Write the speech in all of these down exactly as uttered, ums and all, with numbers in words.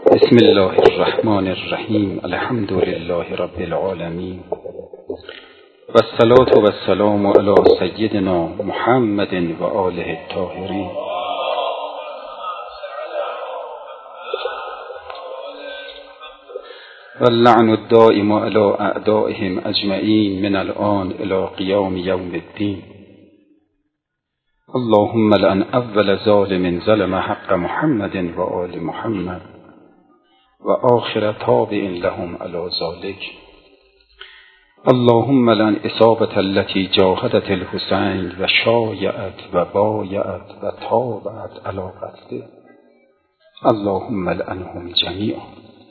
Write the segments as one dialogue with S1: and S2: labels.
S1: بسم الله الرحمن الرحیم. الحمد لله رب العالمین و الصلاة و السلام علی سیدنا محمد و آله الطاهرین. و اللعن الدائم علی اعدائهم اجمعین من الآن الی قیام یوم الدین. اللهم لعن اول ظالم ظلم حق محمد و آل محمد و آخر تابع لهم علی ذلک. اللهم لعن اصابة التي جاهدت الحسین و شایعت و بایعت و تابعت علی قتله. اللهم لعنهم جمیعا.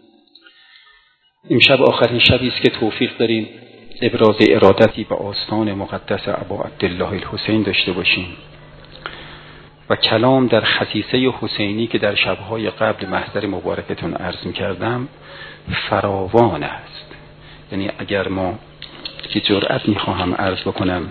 S1: امشب آخرین شبی است که توفیق داریم ابراز ارادتی به آستان مقدس ابا عبدالله الحسین داشته باشیم و کلام در خصیصه حسینی که در شبهای قبل محضر مبارکتون عرض می‌کردم فراوان است. یعنی اگر ما که جرأت می‌خواهم عرض بکنم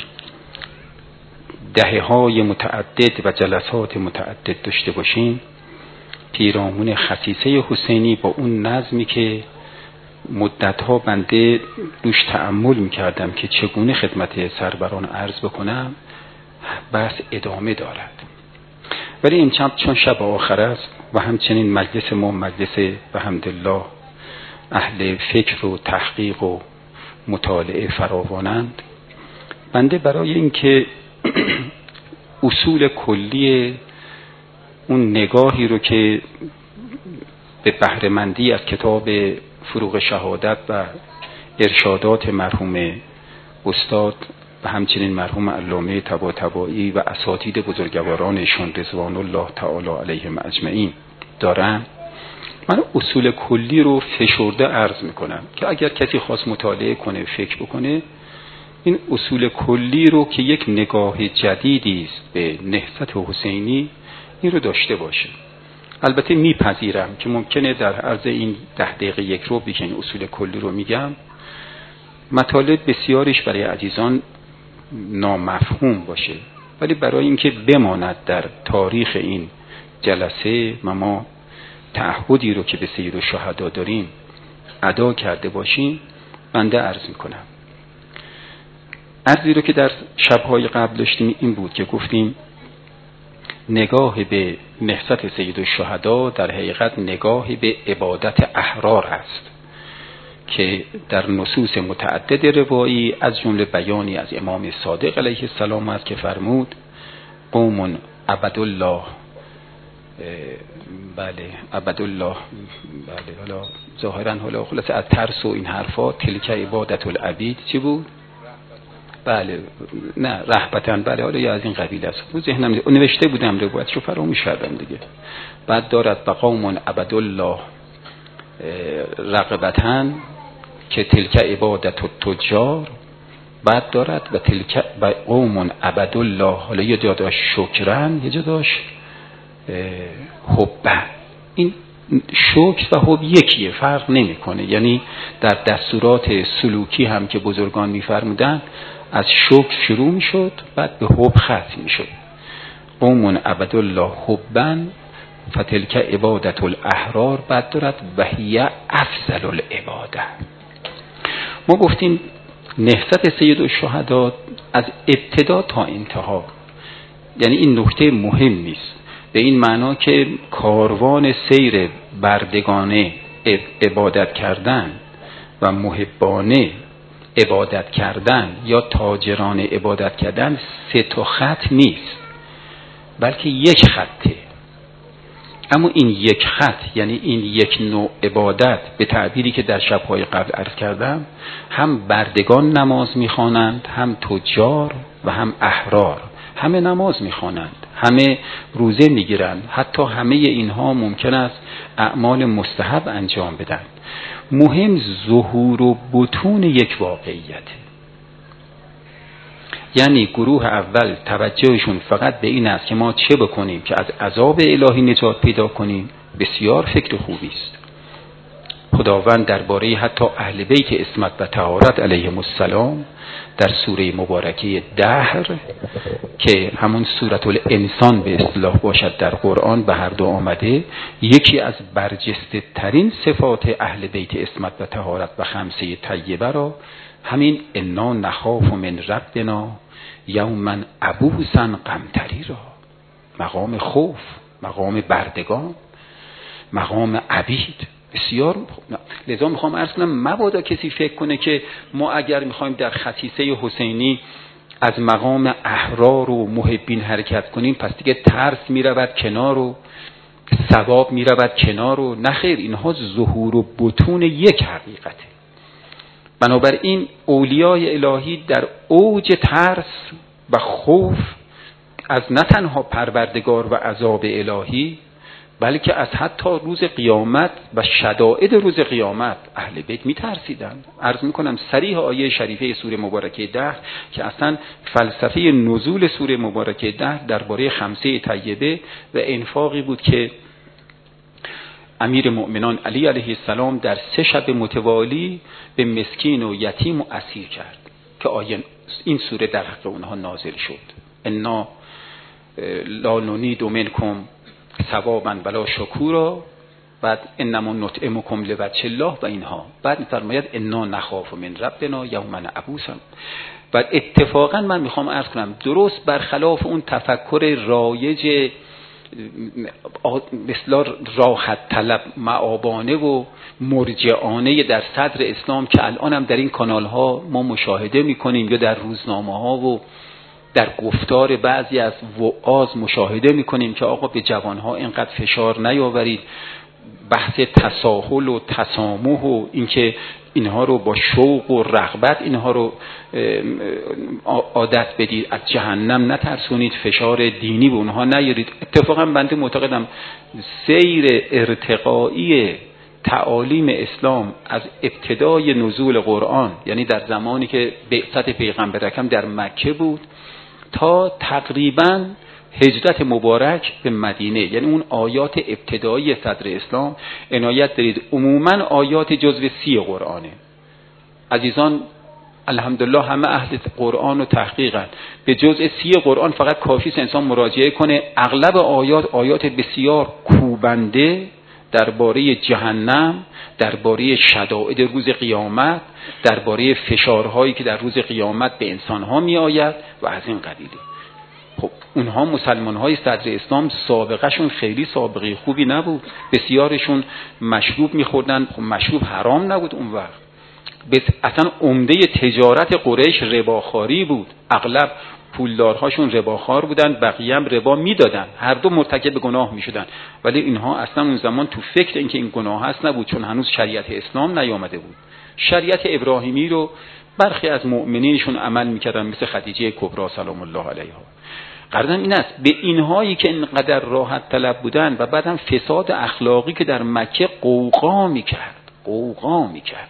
S1: دهه‌های متعدد و جلسات متعدد داشته باشیم پیرامون خصیصه حسینی با اون نظمی که مدت‌ها بنده روش تأمل می‌کردم که چگونه خدمت سروران عرض بکنم، بحث ادامه دارد. ولی امشب چون شب آخر است و همچنین مجلس ما مجلس بحمدالله اهل فکر و تحقیق و مطالعه فراوانند، بنده برای اینکه اصول کلی اون نگاهی رو که به بهره‌مندی از کتاب فروغ شهادت و ارشادات مرحوم استاد و همچنین مرحوم علامه طباطبایی و اساتید بزرگوارانشون رضوان الله تعالی علیهم اجمعین دارن، من اصول کلی رو فشرده عرض میکنم که اگر کسی خواست مطالعه کنه فکر بکنه این اصول کلی رو که یک نگاه جدیدی است به نهضت حسینی این رو داشته باشه. البته میپذیرم که ممکنه در عرض این ده دقیقه یک رو که این اصول کلی رو میگم مطالب بسیارش برای عزیزان نامفهوم باشه، ولی برای اینکه بماند در تاریخ این جلسه و ما تعهدی رو که به سید الشهدا داریم ادا کرده باشیم بنده عرض میکنم. عرضی رو که در شبهای قبل داشتیم این بود که گفتیم نگاه به نهضت سید الشهدا در حقیقت نگاه به عبادت احرار است که در نصوص متعدد روایی از جمله بیانی از امام صادق علیه السلام است که فرمود قوم عبدالله بله عبدالله بله حالا ظاهرا حالا خلاصه از ترس و این حرفا تلک عبادت العبید چی بود؟ بله نه رهبتن بله حالا یا از این قبیل است. تو ذهنم نوشته بودم روایتشو فراموش کردم دیگه. بعد دارد بقوم عبدالله رغبتن که تلک عبادت التجار، بعد دارد و تلک قوم عبدالله حالا یه جا داشت شکرن یه جا داشت حبن. این شکر و حب یکیه، فرق نمیکنه. یعنی در دستورات سلوکی هم که بزرگان میفرمودن از شکر شروع میشد بعد به حب ختم میشد. قوم عبدالله حبن فتلک عبادت الاحرار، بعد دارد وهی افضل العباده. ما گفتیم نهضت سید الشهدا از ابتدا تا انتها، یعنی این نکته مهم نیست به این معنا که کاروان سیر بردگانه عبادت کردن و محبانه عبادت کردن یا تاجرانه عبادت کردن سه تا خط نیست بلکه یک خطه. اما این یک خط یعنی این یک نوع عبادت به تعبیری که در شبهای قبل عرض کردم هم بردگان نماز میخوانند، هم تجار و هم احرار همه نماز میخوانند، همه روزه میگیرند، حتی همه اینها ممکن است اعمال مستحب انجام بدن. مهم ظهور و بطون یک واقعیته. یعنی گروه اول توجهشون فقط به این است که ما چه بکنیم که از عذاب الهی نجات پیدا کنیم، بسیار فکر خوبی است. خداوند درباره حتی اهل بیت عصمت و طهارت علیهم السلام در سوره مبارکه دهر که همون سورة الانسان به اصطلاح باشد در قرآن به هر دو آمده، یکی از برجسته ترین صفات اهل بیت عصمت و طهارت و خمسه طیبه را همین انا نخاف من ربنا یوما عبوسا قمطری را، مقام خوف، مقام بردگان، مقام عبید بسیار. لذا میخوام عرض کنم مبادا کسی فکر کنه که ما اگر میخوایم در خصیصه حسینی از مقام احرار و محبین حرکت کنیم پس دیگه ترس میرود کنار و ثواب میرود کنار و نخیر، اینها ظهور و بطون یک حقیقته. بنابراین اولیای الهی در اوج ترس و خوف از نه تنها پروردگار و عذاب الهی بلکه از حتی روز قیامت و شدائد روز قیامت اهل بیت میترسیدند. عرض میکنم صریح آیه شریفه سوره مبارکه ده که اصلا فلسفه نزول سوره مبارکه ده درباره خمسه طیبه و انفاقی بود که امیر مؤمنان علی علیه السلام در سه شب متوالی به مسکین و یتیم و اسیر کرد که آیه این سوره در حق اونها نازل شد. انا لا نريد منکم ثوابا ولا شکورا، بعد انما نطعمکم لوجه الله و اینها، بعد میفرماید انا نخاف من ربنا یوما عبوسا. و اتفاقا من میخوام عرض کنم درست برخلاف اون تفکر رایج مثلا راحت طلب معابانه و مرجعانه در صدر اسلام که الان هم در این کانال ها ما مشاهده میکنیم یا در روزنامه ها و در گفتار بعضی از وعاظ مشاهده میکنیم که آقا به جوانها اینقدر فشار نیاورید، بحث تساهل و تسامح و اینکه اینها رو با شوق و رغبت اینها رو عادت بدید، از جهنم نترسونید، فشار دینی به اونها نیارید. اتفاقا بنده معتقدم سیر ارتقایی تعالیم اسلام از ابتدای نزول قرآن، یعنی در زمانی که بعثت پیغمبر اکرم در مکه بود تا تقریباً هجرت مبارک به مدینه، یعنی اون آیات ابتدایی صدر اسلام عنایت دارید عموماً آیات جزو سی قرآنه. عزیزان الحمدلله همه اهل قرآن و تحقیقاً به جزء سی قرآن فقط کافی است انسان مراجعه کنه. اغلب آیات آیات بسیار کوبنده درباره جهنم، درباره شدائد روز قیامت، درباره فشارهایی که در روز قیامت به انسانها می آید و از این قبیله. خب اونها مسلمانهای صدر اسلام سابقه شون خیلی سابقه خوبی نبود، بسیارشون مشروب میخوردن. خب مشروب حرام نبود اون وقت، اصلا عمده تجارت قریش رباخواری بود، اغلب پولدارهاشون رباخوار بودن، بقیه هم ربا میدادن، هر دو مرتکب گناه میشدن. ولی اینها اصلا اون زمان تو فکر اینکه این گناه هست نبود، چون هنوز شریعت اسلام نیامده بود. شریعت ابراهیمی رو برخی از مؤمنینشون عمل میکردن مثل خدیجه کبری سلام الله علیها. قرضم این است به اینهایی که اینقدر راحت طلب بودن و بعدم فساد اخلاقی که در مکه قوقا میکرد قوقا میکرد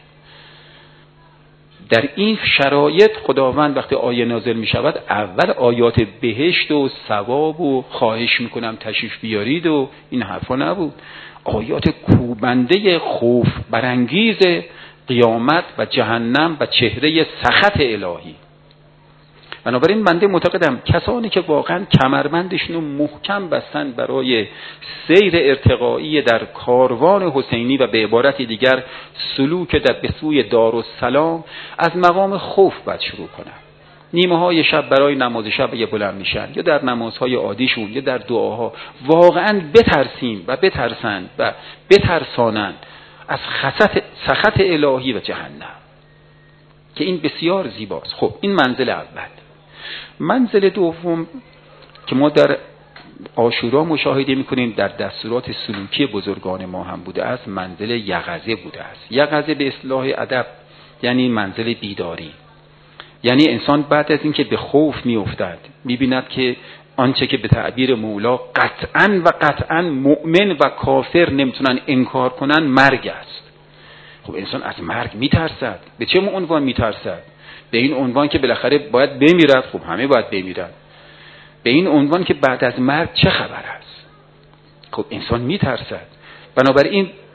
S1: در این شرایط خداوند وقتی آیه نازل می شود اول آیات بهشت و ثواب و خواهش میکنم تشریف بیارید و این حرفا نبود، آیات کوبنده خوف برانگیز قیامت و جهنم و چهره سخط الهی. بنابراین بنده معتقدم کسانی که واقعا کمربندشون رو محکم بستن برای سیر ارتقایی در کاروان حسینی و به عبارت دیگر سلوک در به سوی دارالسلام از مقام خوف باید شروع کنن. نیمه های شب برای نماز شب یه بلند میشن یا در نمازهای عادیشون یا در دعاها واقعا بترسیم و بترسن و بترسانن از خسط سخط الهی و جهنم که این بسیار زیباست. خب این منزل اول. منزل دوم که ما در عاشورا مشاهده میکنیم در دستورات سلوکی بزرگان ما هم بوده است، منزل یقظه بوده است. یقظه به اصطلاح ادب یعنی منزل بیداری، یعنی انسان بعد از اینکه به خوف میافتد میبیند که آنچه که به تعبیر مولا قطعاً و قطعاً مؤمن و کافر نمیتونن انکار کنن مرگ است. خب انسان از مرگ میترسد. به چه عنوان میترسد؟ به این عنوان که بالاخره باید بمیرد. خب همه باید بمیرد. به این عنوان که بعد از مرگ چه خبر است؟ خب انسان میترسد. بنابراین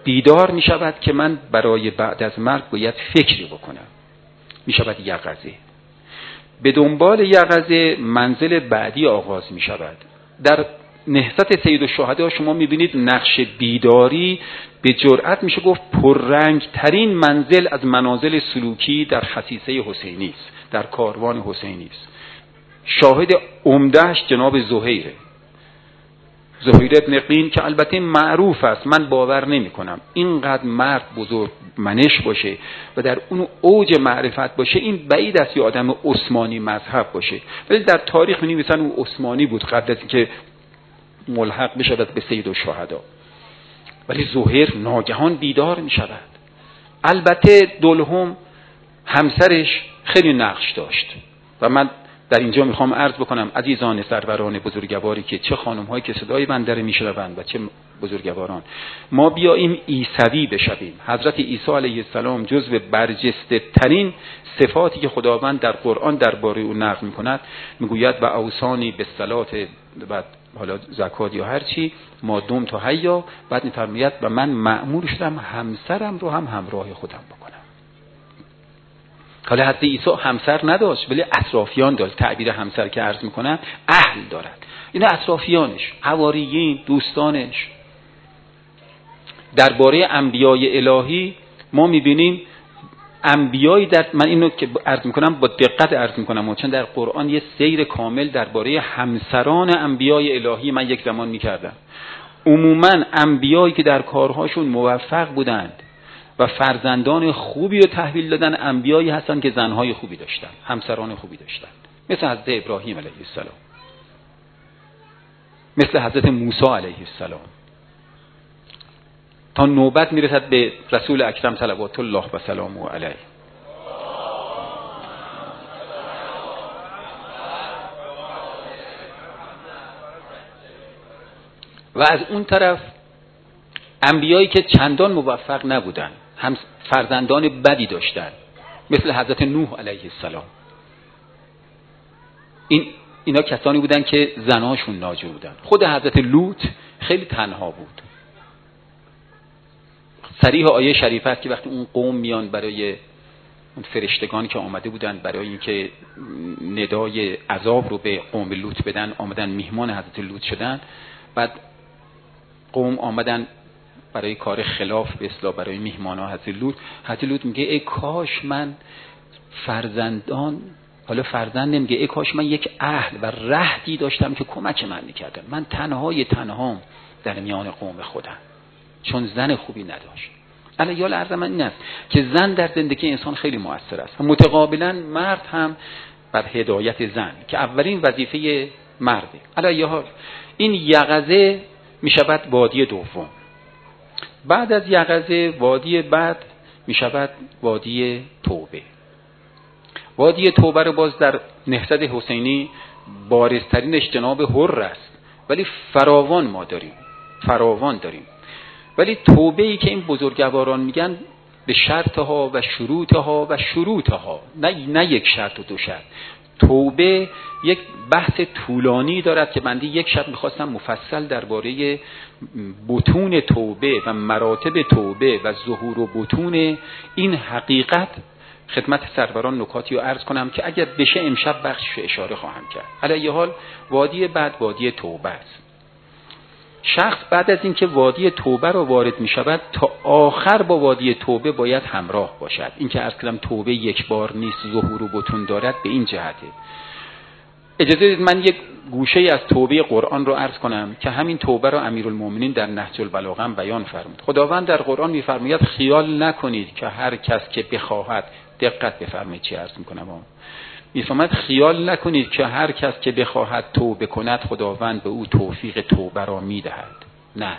S1: بیدار می شود که من برای بعد از مرگ باید فکری بکنم، می شود یقظه. به دنبال یقظه منزل بعدی آغاز می شود. در نهضت سید الشهدا شما می بینید نقش بیداری به جرأت میشه گفت پررنگ ترین منزل از منازل سلوکی در خصیصه حسینی است، در کاروان حسینی است. شاهد عمدهش جناب زهیره، زهیر ابن قین، که البته معروف است. من باور نمی کنم اینقدر مرد بزرگ منش باشه و در اون اوج معرفت باشه. این بعید است یه آدم عثمانی مذهب باشه، ولی در تاریخ می نویسن اون عثمانی بود قبل از اینکه ملحق بشه به سید الشهدا. ولی زهیر ناگهان بیدار می شود. البته دلهم همسرش خیلی نقش داشت و من در اینجا میخوام عرض بکنم عزیزان سروران بزرگواری که چه خانم هایی که صدای بنده رو میشنوند و چه بزرگواران، ما بیاییم عیسوی بشویم. حضرت عیسی علیه السلام جزو برجسته ترین صفاتی که خداوند در قرآن درباره او نقل میکند میگوید و اوصانی به صلات و حالا زکات یا هر چی ما دوم تا حیا، بعد میفرماید و من مأمور شدم همسرم رو هم همراه خودم بکنم. حالا حضرت عیسی همسر نداشت ولی اطرافیان داشت. تعبیر همسر که عرض میکنم اهل دارد، اینا اطرافیانش، حواریین، دوستانش. درباره انبیای الهی ما میبینیم انبیایی در من اینو که عرض میکنم با دقت عرض میکنم چون در قرآن یه سیر کامل درباره همسران انبیای الهی من یک زمان میکردم. عموما انبیایی که در کارهاشون موفق بودند و فرزندان خوبی رو تحویل دادن انبیایی هستن که زنهای خوبی داشتن، همسران خوبی داشتن، مثل حضرت ابراهیم علیه السلام، مثل حضرت موسی علیه السلام، تا نوبت میرسد به رسول اکرم صلوات الله و سلامه علیه. و از اون طرف انبیایی که چندان موفق نبودن، هم فرزندان بدی داشتن، مثل حضرت نوح علیه السلام. این اینا کسانی بودن که زناشون ناجور بودن. خود حضرت لوط خیلی تنها بود. صریح آیه شریفه است که وقتی اون قوم میان برای اون فرشتگانی که آمده بودن برای اینکه ندای عذاب رو به قوم لوط بدن، آمدن میهمان حضرت لوط شدن. بعد قوم آمدن برای کار خلاف به اصطلاح برای میهمانا حضرت لوط. حضرت لوط میگه ای کاش من فرزندان، حالا فرزند نمیگه، ای کاش من یک اهل و رهدی داشتم که کمک من میکردن. من تنهای تنهام در میان قوم خودم، چون زن خوبی نداشت. علیال عرض من این است که زن در زندگی انسان خیلی مؤثر است و متقابلا مرد هم بر هدایت زن که اولین وظیفه مرده. علیال این یقظه میشود وادی دوم. بعد از یقظه وادی بعد میشود وادی توبه. وادی توبه رو باز در نهضت حسینی بارزترینش جناب حر است، ولی فراوان ما داریم، فراوان داریم. ولی توبه ای که این بزرگواران میگن به شرطها و شروطها و شروطها، نه نه یک شرط و دو شرط. توبه یک بحث طولانی دارد که بنده یک شب میخواستم مفصل درباره بطون توبه و مراتب توبه و ظهور و بطون این حقیقت خدمت سروران نکاتی رو عرض کنم که اگر بشه امشب بخشش اشاره خواهم کرد. علیه حال وادی بعد وادی توبه است. شخص بعد از اینکه وادی توبه رو وارد می شود تا آخر با وادی توبه باید همراه باشد. این که عرض کردم توبه یک بار نیست، ظهور و بطون دارد، به این جهته. اجازه بدید من یک گوشه از توبه قرآن رو عرض کنم که همین توبه رو امیرالمومنین در نهج البلاغه بیان فرمود. خداوند در قرآن می‌فرماید خیال نکنید که هر کس که بخواهد، دقت بفرمایید چی عرض می‌کنم، می‌فرماید خیال نکنید که هر کس که بخواهد توبه کند خداوند به او توفیق توبه را می‌دهد. نه،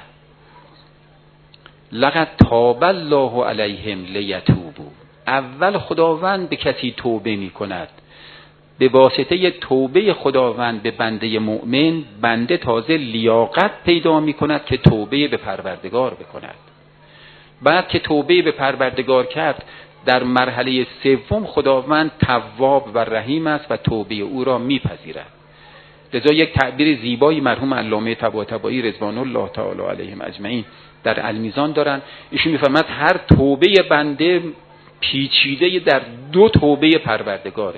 S1: لقد تاب الله علیهم لیتوبوا. اول خداوند به کسی توبه می‌کند، به واسطه توبه خداوند به بنده مؤمن، بنده تازه لیاقت پیدا می کند که توبه به پروردگار بکند. بعد که توبه به پروردگار کرد، در مرحله سوم خداوند تواب و رحیم است و توبه او را می پذیرد. لذا یک تعبیر زیبایی مرحوم علامه طباطبایی رضوان الله تعالی علیهم اجمعین در المیزان دارن. ایشون میفرماد هر توبه بنده پیچیده در دو توبه پروردگاره.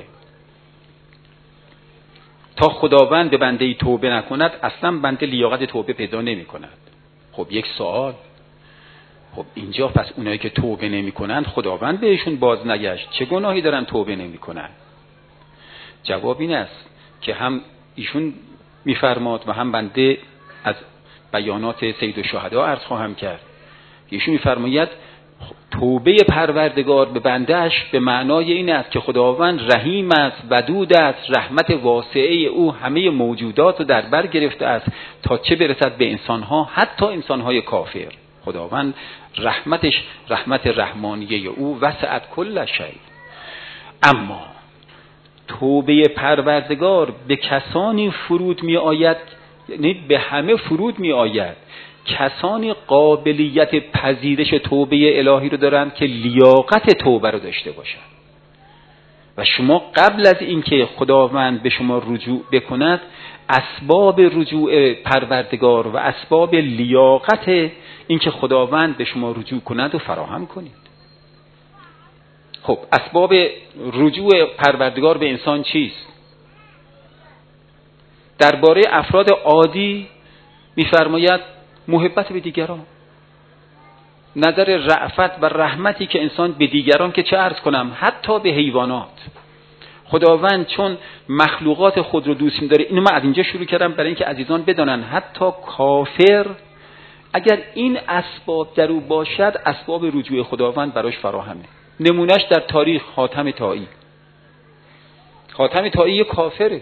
S1: تا خداوند به بنده توبه نکند اصلا بنده لیاقت توبه پیدا نمی کند. خب یک سوال، خب اینجا پس اونایی که توبه نمی کنند خداوند بهشون باز نگشت، چه گناهی دارن توبه نمی کنند؟ جواب این است که هم ایشون میفرماد و هم بنده از بیانات سید الشهدا عرض خواهم کرد. ایشون میفرماید توبه پروردگار به بندهش به معنای این است که خداوند رحیم است، ودود است، رحمت واسعه او همه موجودات رو در بر گرفته است تا چه برسد به انسانها، حتی انسانهای کافر. خداوند رحمتش رحمت رحمانیه او وسعت کل شیء. اما توبه پروردگار به کسانی فرود می آید، یعنی به همه فرود می آید، کسانی قابلیت پذیرش توبه الهی رو دارند که لیاقت توبه رو داشته باشند. و شما قبل از اینکه خداوند به شما رجوع بکند اسباب رجوع پروردگار و اسباب لیاقت اینکه خداوند به شما رجوع کند رو فراهم کنید. خب اسباب رجوع پروردگار به انسان چیست؟ درباره افراد عادی می‌فرماید محبت به دیگران، نظر رأفت و رحمتی که انسان به دیگران، که چه عرض کنم حتی به حیوانات. خداوند چون مخلوقات خود رو دوست می‌داره، اینو من از اینجا شروع کردم برای اینکه عزیزان بدانن حتی کافر اگر این اسباب در او باشد اسباب رجوع خداوند براش فراهمه. نمونهش در تاریخ حاتم طایی. حاتم طایی کافره،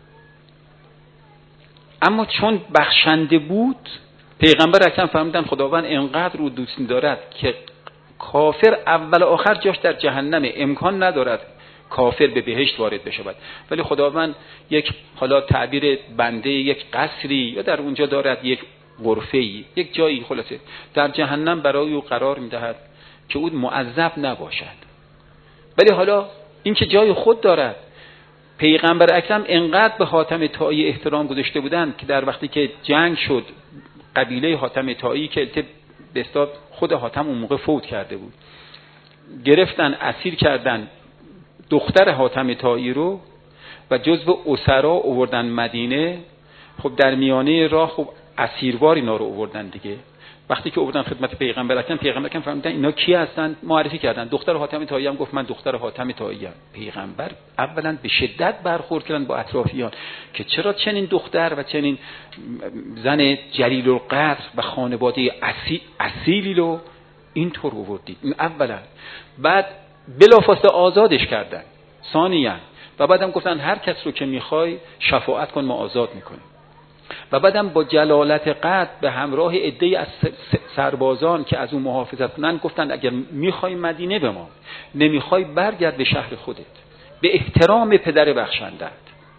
S1: اما چون بخشنده بود پیغمبر اکرم فرمودن خداوند انقدر رو دوست دارد که کافر اول آخر جاش در جهنمه، امکان ندارد کافر به بهشت وارد بشود، ولی خداوند یک حالا تعبیر بنده یک قصری یا در اونجا دارد، یک غرفه‌ای، یک جایی خلاصه در جهنم برای او قرار میدهد که او معذب نباشد. ولی حالا این که جای خود دارد. پیغمبر اکرم انقدر به حاتم طایی احترام گذاشته بودند که در وقتی که جنگ شد قبیله حاتم طایی که به اصطلاح خود حاتم اون موقع فوت کرده بود، گرفتن اسیر کردن دختر حاتم طایی رو و جزو اسرا آوردن مدینه. خب در میانه راه خب اسیروار اینا رو آوردن دیگه. وقتی که آوردن خدمت پیغمبر اکرم، پیغمبر اکرم فهمیدن اینا کی هستن، معرفی کردن. دختر حاتم طایی هم گفت من دختر حاتم طایی ام. پیغمبر اولا به شدت برخورد کردن با اطرافیان که چرا چنین دختر و چنین زن جلیل القدر و خانواده اصیل اصیلی رو اینطور آوردید. این اولا. بعد بلافاصله آزادش کردن. ثانیاً و بعدم گفتن هر کس رو که میخوای شفاعت کن ما آزاد میکنیم. و بعدم با جلالت قدر به همراه عده‌ای از سربازان که از اون محافظت کنن گفتن اگر میخوای مدینه بمان، نمیخوای برگرد به شهر خودت، به احترام پدر بخشندت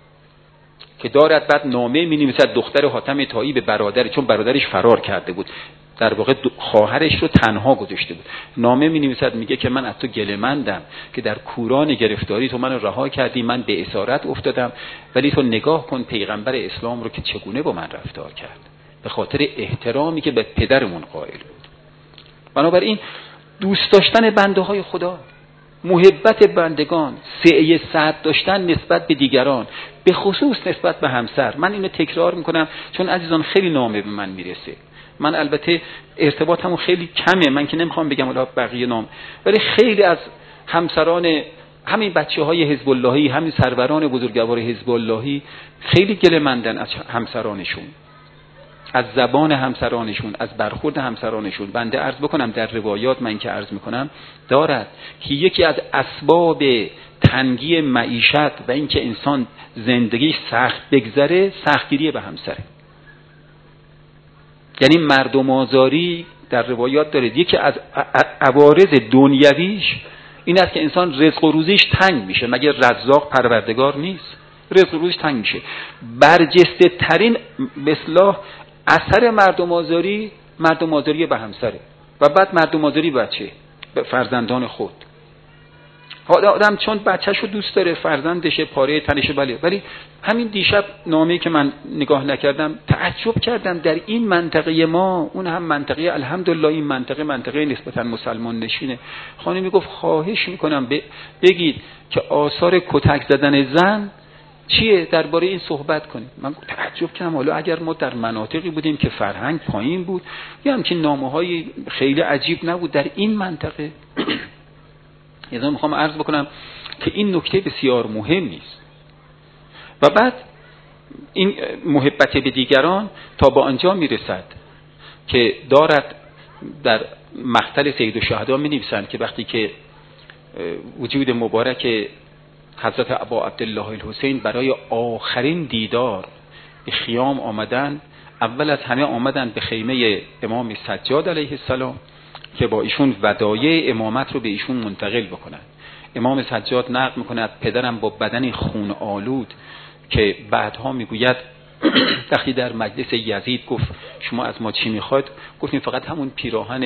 S1: که دارد. بعد نامه می‌نویسد دختر حاتم طایی به برادر، چون برادرش فرار کرده بود، در واقع خواهرش رو تنها گذاشته بود. نامه می‌نویسد میگه که من از تو گله‌مندم که در کوران گرفتاری تو منو رها کردی، من به اسارت افتادم، ولی تو نگاه کن پیغمبر اسلام رو که چگونه با من رفتار کرد، به خاطر احترامی که به پدرمون قائل بود. بنابراین دوست داشتن بنده های خدا، محبت بندگان، سعی سعد داشتن نسبت به دیگران، به خصوص نسبت به همسر. من اینو تکرار میکنم چون عزیزان خیلی نامه به من میرسه. من البته ارتباطمون خیلی کمه، من که نمیخوام بگم الان بقیه نام، ولی خیلی از همسران همین بچه‌های حزب اللهی، همین سروران بزرگوار حزب اللهی خیلی گله‌مندن از همسرانشون، از زبان همسرانشون، از برخورد همسرانشون. بنده عرض بکنم در روایات من که عرض میکنم دارد که یکی از اسباب تنگی معیشت و اینکه انسان زندگیش سخت بگذره سختگیری به همسره. یعنی مردم آزاری در روایات داره یکی از عوارض دنیویش این است که انسان رزق و روزیش تنگ میشه. مگه رزاق پروردگار نیست؟ رزق و روزیش تنگ میشه. برجسته ترین به اصطلاح اثر مردم آزاری مردم آزاری به همسره و بعد مردم آزاری بچه به فرزندان خود. آدم چون بچه‌شو دوست داره، فرزندشه، پاره تنشه، بله. ولی همین دیشب نامه‌ای که من نگاه نکردم تعجب کردم، در این منطقه ما، اون هم منطقه الحمدلله این منطقه منطقه نسبتا مسلمان نشینه، خانمی گفت خواهش میکنم بگید که آثار کتک زدن زن چیه، درباره این صحبت کنیم. من تعجب کردم حالا اگر ما در مناطقی بودیم که فرهنگ پایین بود یا همچین نامه‌های خیلی عجیب نبود، در این منطقه یعنی میخوام عرض بکنم که این نکته بسیار مهمی است. و بعد این محبت به دیگران تا با آنجا میرسد که دارد در مقتل سید الشهدا می نویسند که وقتی که وجود مبارک حضرت ابا عبدالله الحسین برای آخرین دیدار به خیام آمدن، اول از همه آمدن به خیمه امام سجاد علیه السلام که با ایشون ودایع امامت رو به ایشون منتقل بکنن. امام سجاد نقل میکند پدرم با بدنی خون آلود که بعدها میگوید وقتی در مجلس یزید گفت شما از ما چی میخواید، گفتیم فقط همون پیراهن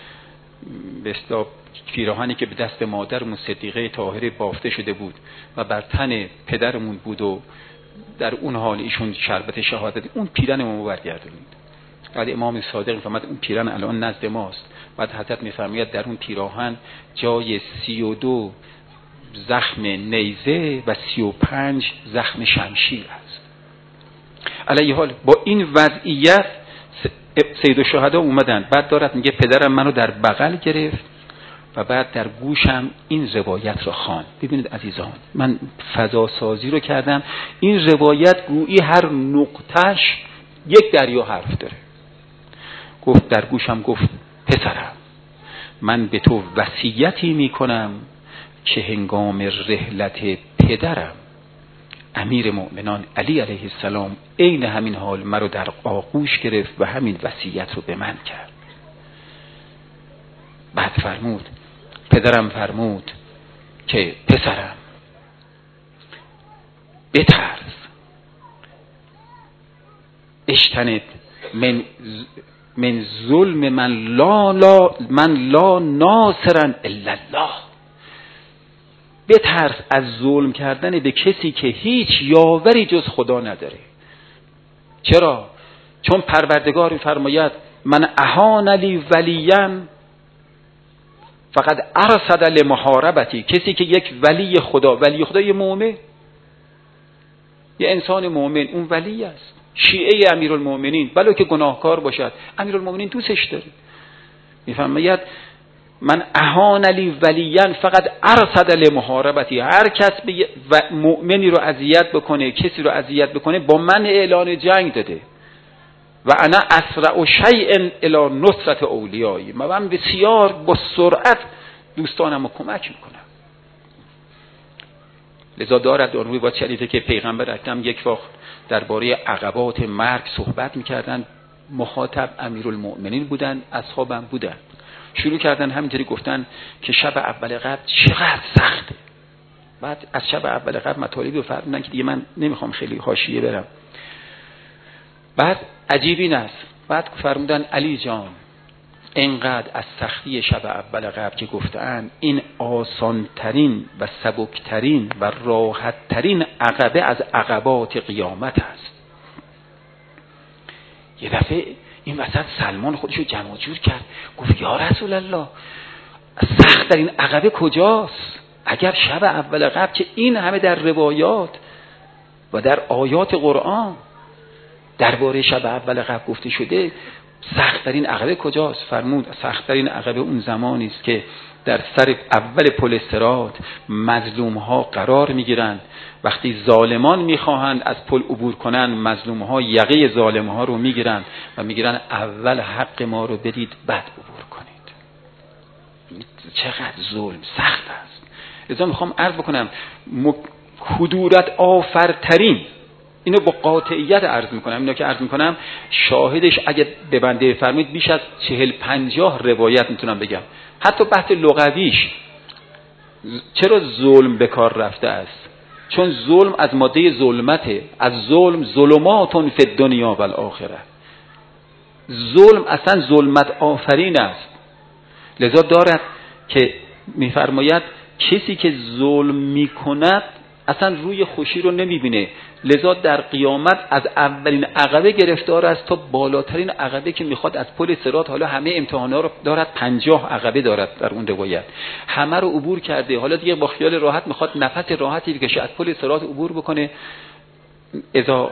S1: به اصطلاح پیراهنی که به دست مادرمون صدیقه طاهره بافته شده بود و بر تن پدرمون بود و در اون حال ایشون شربت شهادت، اون پیراهنمون برگردونید. بعد امام صادق میفرماد اون پیراهن الان نزد ماست. بعد حضرت میفرماید در اون پیراهن جای سی و دو زخم نیزه و سی و پنج زخم شمشیر است. علیه حال با این وضعیت سید الشهدا اومدن. بعد دارد میگه پدرم منو در بغل گرفت و بعد در گوشم این روایت رو خواند. ببینید عزیزان، من فضا سازی رو کردم، این روایت گویی هر نقطهش یک دریا حرف داره. گفت در گوشم گفت پسرم من به تو وصیتی میکنم که هنگام رحلت پدرم امیر مؤمنان علی علیه السلام عین همین حال مرا در آغوش گرفت و همین وصیت رو به من کرد. بعد فرمود پدرم فرمود که پسرم بترس، اجتنب من من ظلم من لا لا من لا ناصرا الا الله. بترس از ظلم کردن به کسی که هیچ یاوری جز خدا نداره. چرا؟ چون پروردگار می‌فرماید من اهان لی ولیم فقط ارصد لمحاربتی. کسی که یک ولی خدا، ولی خدا یه مؤمن، یه انسان مؤمن، اون ولی است. شیعه امیرالمؤمنین ولو که گناهکار باشد امیرالمؤمنین دوستش داره. میفرماید من اهان لی ولیا فقط ارصد لمحاربتی. هر کس به مؤمنی رو اذیت بکنه، کسی رو اذیت بکنه، با من اعلان جنگ داده. و انا اسرع شیء الی نصرت اولیایی. من بسیار با سرعت دوستانم رو کمک میکنم. لذا دارد اون روی با چلیده که پیغمبر اکرم یک وقت درباره عقبات مرگ صحبت میکردن، مخاطب امیرالمؤمنین بودن، اصحابم بودن. شروع کردن همینطوری گفتن که شب اول قدر چقدر سخته. بعد از شب اول قدر مطالبی رو فرمودن که دیگه من نمیخوام خیلی حاشیه برم. بعد عجیب این است، بعد فرمودن علی جان اینقدر از سختی شب اول قدر که گفتن، این آسانترین و سبکترین و راحتترین عقبه از عقبات قیامت است. یه دفعه این وسط سلمان خودشو جمع جور کرد، گفت یا رسول الله سخت در این عقبه کجاست؟ اگر شب اول قبل که این همه در روایات و در آیات قرآن درباره شب اول قبل گفته شده، سخت در این عقبه کجاست؟ فرمود سخت در این عقبه اون زمانی است که در سر اول پل صراط مظلوم ها قرار میگیرند. وقتی ظالمان میخواهند از پل عبور کنند، مظلوم ها یقه ظالم ها رو میگیرند و میگیرند اول حق ما رو بدید بعد عبور کنید. چقدر ظلم سخت است. لذا میخوام عرض بکنم کدورت آفرترین، اینو با قاطعیت عرض میکنم، اینو که عرض میکنم شاهدش اگه به بنده فرمید بیش از چهل پنجاه روایت میتونم بگم. حتی بحث لغویش چرا ظلم به کار رفته است؟ چون ظلم از ماده ظلمته، از ظلم ظلماتون فی الدنیا و الاخره. ظلم اصلا ظلمت آفرین است. لذا دارد که میفرماید کسی که ظلم میکند اصلا روی خوشی رو نمیبینه، لذا در قیامت از اولین عقبه گرفتار است تا بالاترین عقبه که میخواد از پل صراط. حالا همه امتحانا رو دارد، پنجاه عقبه دارد در اون روایت، همه رو عبور کرده، حالا دیگه با خیال راحت میخواد نفس راحتی بکشه، از پل صراط عبور بکنه. اذا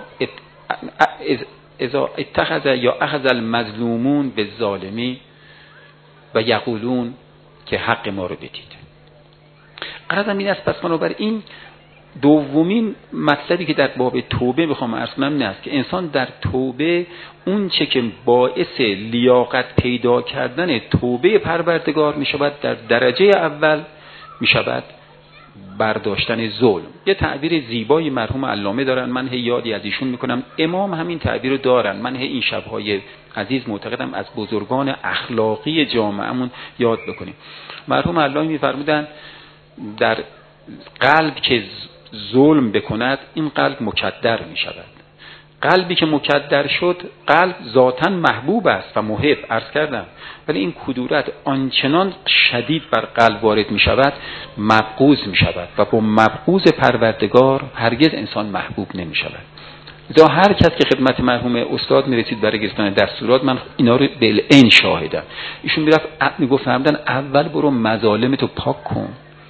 S1: اذا اتخذ یا اخذ المظلومون بالظالمی و یقولون که حق ما رو بدید. غرضم این است پس بنابراین دومین مطلبی که در باب توبه میخوام عرض کنم این است که انسان در توبه اون چه که باعث لیاقت پیدا کردن توبه پروردگار میشود، در درجه اول میشود برداشتن ظلم. یه تعبیر زیبایی مرحوم علامه دارن، من هی یادی از ایشون میکنم، امام همین تعبیر رو دارن، من هی این شبهای عزیز معتقدم از بزرگان اخلاقی جامعهمون یاد بکنیم. مرحوم علامه میفرمودن در قلب که ظلم بکند این قلب مکدر می شود. قلبی که مکدر شد، قلب ذاتاً محبوب است و محب، عرض کردم، ولی این کدورت آنچنان شدید بر قلب وارد می شود مبغوض می شود و با مبغوض پروردگار هرگز انسان محبوب نمی شود. لذا هر کس که خدمت مرحوم استاد می رسید برای گرفتن دستورات، من اینا رو بالعین شاهدم، ایشون میرفت میگفت فرمودن اول برو مظالمتو پاک کن،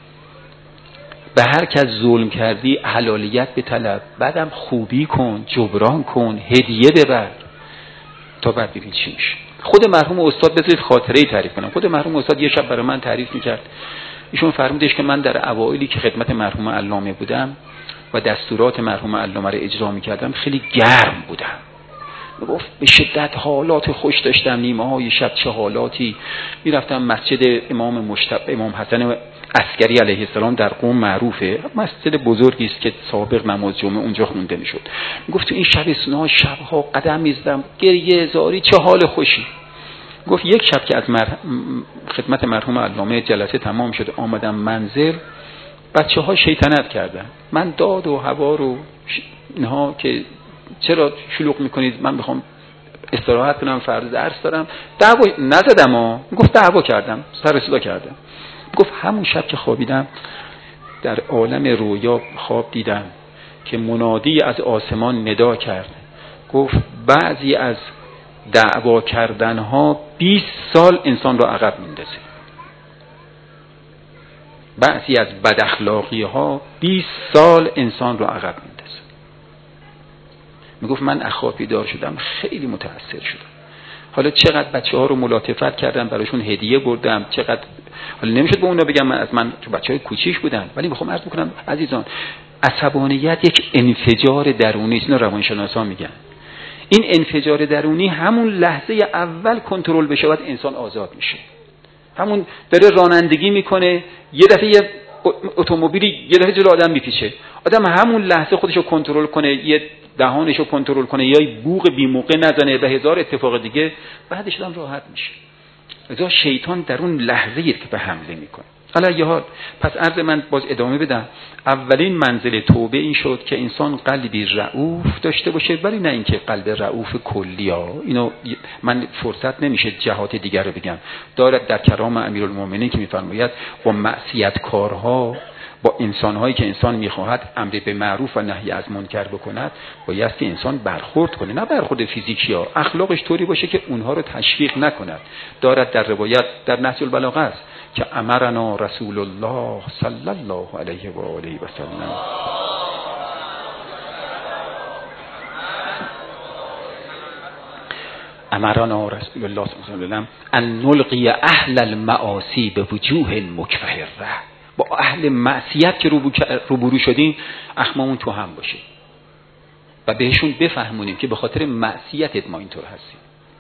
S1: به هر کس ظلم کردی حلالیت به طلب، بعدم خوبی کن، جبران کن، هدیه ببر، تا بعد ببین چی میشه. خود مرحوم استاد بذارید خاطره‌ای تعریف کنم. خود مرحوم استاد یه شب برای من تعریف میکرد، ایشون فرمودش که من در اوایلی که خدمت مرحوم علامه بودم و دستورات مرحوم علامه رو اجرا میکردم خیلی گرم بودم، میگفت به شدت حالات خوش داشتم، نیمه های شب چه حالاتی. میرفتم مسجد امام مجتبی امام حسن عسکری علیه السلام در قم معروفه، مسجد بزرگی است که سابق نماز جمعه اونجا خونده میشد. میگفت تو این شب سنا شبها قدم میزدم گریه زاری، چه حال خوشی. گفت یک شب که از مر... خدمت مرحوم علامه جلسه تمام شد آمدم منزل، بچه ها شیطنت کردن، من داد و هوا رو اینها که چرا شلوغ میکنید، من میخوام استراحت کنم، فردا درس دارم. دعوا نزدم ها، گفت دعوا کردم، سر صدا کردم. گفت همون شب که خوابیدم در عالم رویا خواب دیدم که منادی از آسمان ندا کرد، گفت بعضی از دعوا کردنها بیست سال انسان را عقب میندازه، بعضی از بد اخلاقی ها بیست سال انسان را عقب میندازه. میگفت من اخواب بیدار شدم، خیلی متاثر شدم. حالا چقدر بچه ها رو ملاطفت کردم، براشون هدیه بردم، چقدر، حالا نمیشد به اونا بگم من از من تو بچهای کوچیک بودن، ولی میخوام عرض بکنم عزیزان عصبانیت یک انفجار درونی است، اینو روانشناسا میگن. این انفجار درونی همون لحظه اول کنترل بشه بعد انسان آزاد میشه. همون داره رانندگی میکنه، یه دفعه یه اتومبیلی یه دفعه جلو آدم میپیچه، آدم همون لحظه خودشو کنترل کنه، یه دهانشو کنترل کنه یا بوق بی موقع نزنه و هزار اتفاق دیگه، بعدش هم راحت میشه. لذا شیطان در اون لحظه‌ای که به حمله میکنه. حالا یه حال پس عرض من باز ادامه بدم. اولین منزل توبه این شد که انسان قلبی رؤوف داشته باشه، ولی نه اینکه قلب رؤوف کلی ها، اینو من فرصت نمیشه جهات دیگر رو بگم. دارد در کلام امیرالمومنین که میفرماید با معصیت کارها، با انسان‌هایی که انسان می‌خواهد امر به معروف و نهی از منکر بکند، بایستی انسان برخورد کنه، نه برخورد فیزیکی ها، اخلاقش طوری باشه که اونها رو تشویق نکند. دارد در روایت در نهج البلاغه است که امرنا رسول الله صلی الله علیه و آله و سلم امرنا رسول الله صلی الله علیه و سلم ان نلقی اهل المعاصی به وجوه مکفهره، با اهل معصیت که روبرو شدیم اخمامون تو هم باشه و بهشون بفهمونیم که به خاطر معصیتت ما اینطور هستیم.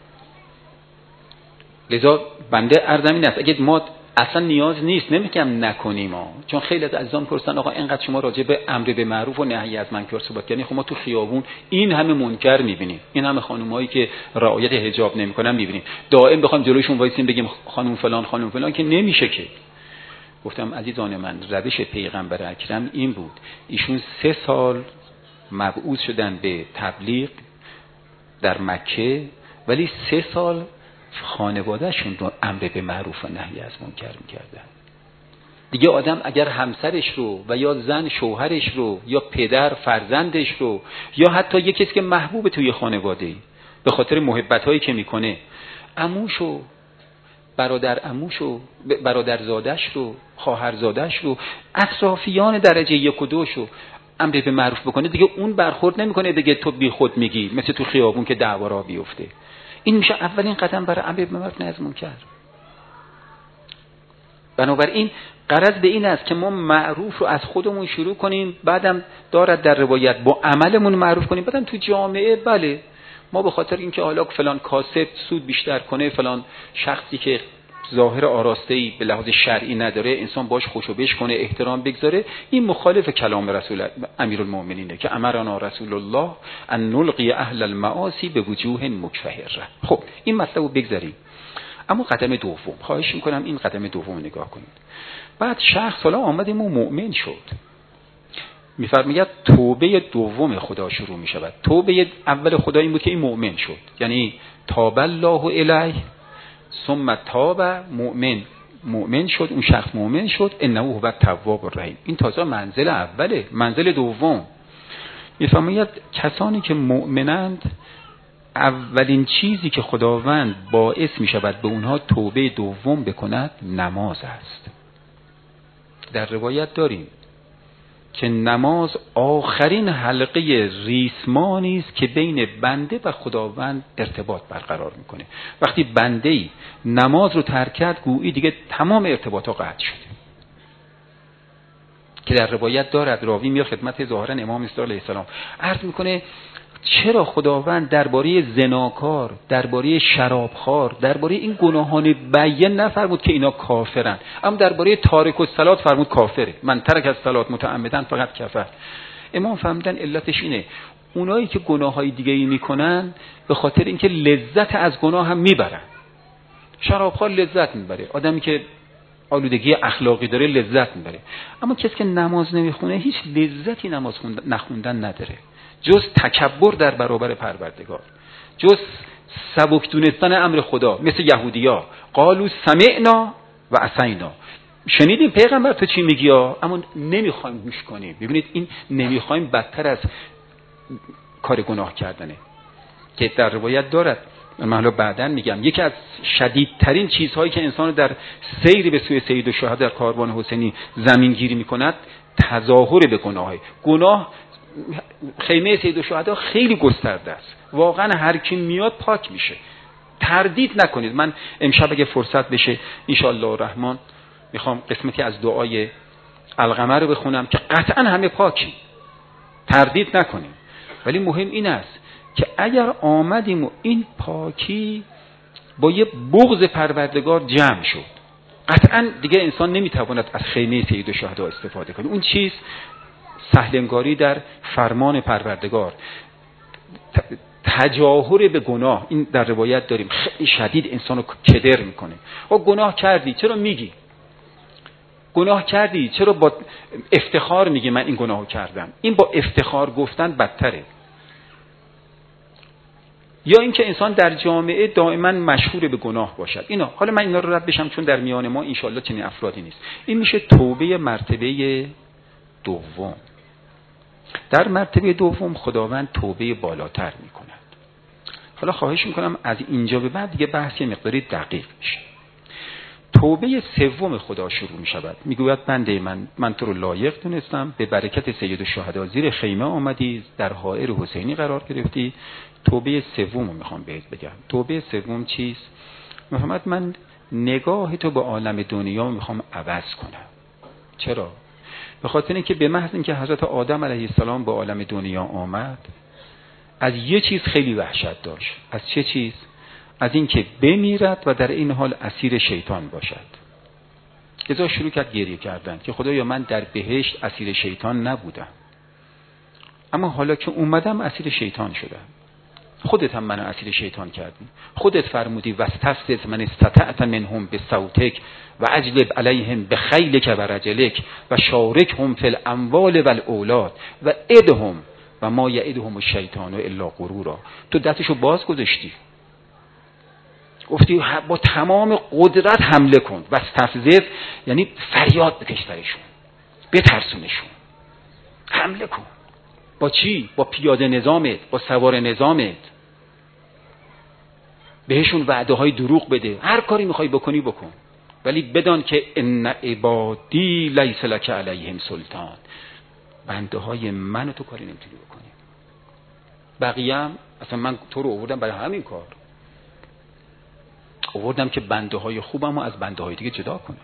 S1: لذا بنده عرضم این است اگه ما اصلا نیاز نیست، نمیگم نکنیم ها، چون خیلی از عزیزان پرسن آقا اینقدر شما راجع به امر به معروف و نهی از منکر صحبت کردین، خب ما تو خیابون این همه منکر میبینیم، این همه خانمایی که رعایت حجاب نمیکنن میبینیم، دائم بخوایم جلوشون وایسیم بگیم خانم فلان خانم فلان که نمیشه که. گفتم عزیزان من روش پیغمبر اکرم این بود، ایشون سه سال مبعوث شدن به تبلیغ در مکه، ولی سه سال خانوادهشون رو امر به معروف و نهی از منکر میکردن. دیگه آدم اگر همسرش رو و یا زن شوهرش رو یا پدر فرزندش رو یا حتی یک کسی که محبوب توی خانواده به خاطر محبت‌هایی که میکنه، عموشو، برادر عموشو، برادرزادش رو، خواهرزادش رو، اطرافیان درجه یک و دوشو امر به معروف بکنه، دیگه اون برخورد نمیکنه دیگه تو بی خود میگی، مثل تو خیابون که دعوا را بیفته. این میشه اولین قدم برای امر به معروف نهی از منکر. بنابراین غرض به این است که ما معروف رو از خودمون شروع کنیم، بعدم دارد در روایت با عملمون معروف کنیم، بعدم تو جامعه بله ما به خاطر اینکه حالا فلان کاسب سود بیشتر کنه، فلان شخصی که ظاهر آراسته‌ای به لحاظ شرعی نداره انسان باش خوشو بش کنه، احترام بگذاره، این مخالف کلام رسول امیرالمومنینه که امرنا رسول الله ان نلقی اهل المعاصی به وجوه مکفهره. خب این مطلب رو بگذاریم. اما قدم دوم، خواهش میکنم این قدم دوم نگاه کنید. بعد شخص حالا آمدیم و مؤمن شد، میفرماید توبه دوم خدا شروع میشود. توبه اول خدا این بود که این مؤمن شد، یعنی تاب الله الیه ثم تاب مؤمن، مؤمن شد، اون شخص مؤمن شد، انه هو التواب الرحیم. این تازه منزل اوله. منزل دوم میفرماید کسانی که مؤمنند اولین چیزی که خداوند باعث می شود به اونها توبه دوم بکند نماز است. در روایت داریم که نماز آخرین حلقه ریسمانی است که بین بنده و خداوند ارتباط برقرار میکنه. وقتی بنده‌ای نماز رو ترک کرد گویی دیگه تمام ارتباطات قطع شده. که در روایت دارد، راوی میاد خدمت ظاهرا امام اسحاق علیه السلام عرض میکنه چرا خداوند درباره زناکار، درباره شرابخوار، درباره این گناهان بیان نفرمود که اینا کافرن، اما درباره تارک الصلات فرمود کافره، من ترک الصلات متعمدا فقط کفر. امام فهمیدن علتش اینه اونایی که گناههای دیگه ای میکنن به خاطر اینکه لذت از گناه هم میبرن. شرابخوار لذت میبره، آدمی که آلودگی اخلاقی داره لذت میبره، اما کسی که نماز نمیخونه هیچ لذتی نماز نخوندن نداره جز تکبر در برابر پروردگار، جز سبک دونستن امر خدا، مثل یهودیا قالوا سمعنا و عصینا، شنیدیم پیغمبر تو چی میگی اما نمیخوایم گوش کنیم. ببینید این نمیخوایم بدتر از کار گناه کردنه که در روایت دارد، من حالا بعداً میگم یکی از شدیدترین چیزهایی که انسان در سیر به سوی سید الشهدا در کاروان حسینی زمینگیری میکند تظاهر به گناهه. گناه خیمه سید الشهدا خیلی گسترده است، واقعا هر کی میاد پاک میشه، تردید نکنید. من امشب اگه فرصت بشه ان شاء الله الرحمن میخوام قسمتی از دعای القمر رو بخونم که قطعا همه پاکی، تردید نکنیم. ولی مهم این است که اگر آمدیم و این پاکی با یه بغض پروردگار جمع شد، قطعا دیگه انسان نمیتواند از خیمه سید الشهدا استفاده کنه. اون چیز سهلنگاری در فرمان پروردگار، تجاهر به گناه، این در روایت داریم خیلی شدید انسانو کدر میکنه. و گناه کردی چرا میگی؟ گناه کردی چرا با افتخار میگی من این گناهو کردم؟ این با افتخار گفتن بدتره. یا اینکه انسان در جامعه دائما مشهور به گناه باشد. اینا حالا من اینا رو رد بشم چون در میان ما ان شاءالله چنین افرادی نیست. این میشه توبه مرتبه دوم. در مرتبه دوم خداوند توبه بالاتر میکند. حالا خواهش میکنم از اینجا به بعد دیگه بحث یه مقداری دقیق میشه. توبه سوم خدا شروع میشود. میگوید بنده من من تو رو لایق دونستم، به برکت سید الشهدا زیر خیمه آمدی، در حائر حسینی قرار گرفتی. توبه سوم رو میخوام بهت بگم. توبه سوم چیست؟ محمد من نگاه تو به عالم دنیا میخوام عوض کنم. چرا؟ به خاطر اینکه به محض اینکه حضرت آدم علیه السلام به عالم دنیا آمد از یه چیز خیلی وحشت داشت. از چه چیز؟ از اینکه بمیرد و در این حال اسیر شیطان باشد. لذا شروع کرد گریه کردن که خدایا من در بهشت اسیر شیطان نبودم، اما حالا که اومدم اسیر شیطان شدم. خودت هم منو اسیر شیطان کردی. خودت فرمودی واستفزز من استطعت منهم بصوتک و اجلب علیهم بخیلک و رجلک و شارکهم فی الاموال والاولاد و ادهم و ما یعدهم الشیطان الا غرورا. تو دستشو باز گذاشتی. گفتی با تمام قدرت حمله کن. و استفزز یعنی فریاد بکش سرشون، بترسونشون، حمله کن. با چی؟ با پیاده نظامت، با سوار نظامت. بهشون وعده های دروغ بده، هر کاری میخوای بکنی بکن، ولی بدان که ان عبادی لیس لک علیهم سلطان، بنده های من تو کاری نمیتونی بکنی. بقیه هم اصلا من تو رو آوردم برای همین کار، آوردم که بنده های خوبم رو از بنده های دیگه جدا کنم،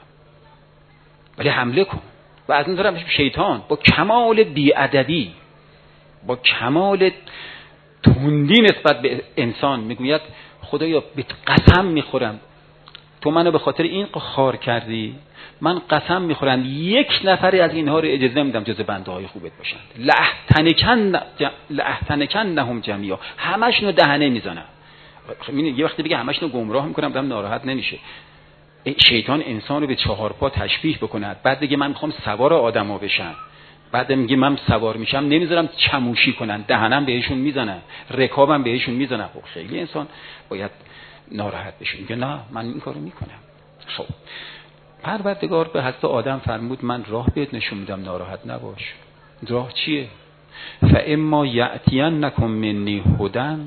S1: ولی حمله کن. و از این طرف شیطان با کمال بی‌ادبی، با کمال تندی نسبت به انسان میگوید خدایا به قسم میخورم تو منو به خاطر این خار کردی، من قسم میخورم یک نفری از اینها رو اجازه نمیدم جز بنده های خوبت باشند. لأحتنکن لأحتنکنهم جمیعا، همشونو دهنه میزنم. یه وقتی بگه همشونو گمراه میکنم دم ناراحت نمیشه. شیطان انسان رو به چهار پا تشبیه بکند، بعد دیگه من میخوام سوار آدما بشم، بعد میگه من سوار میشم نمیذارم چموشی کنن، دهنم بهشون میزنن، رکابم بهشون میزنن. خب خیلی انسان باید ناراحت بشه. میگه نه من این کارو میکنم. خب پروردگار به حضرت آدم فرمود من راه بهت نشون میدم، ناراحت نباش. راه چیه؟ فاما یأتینکم منی هدی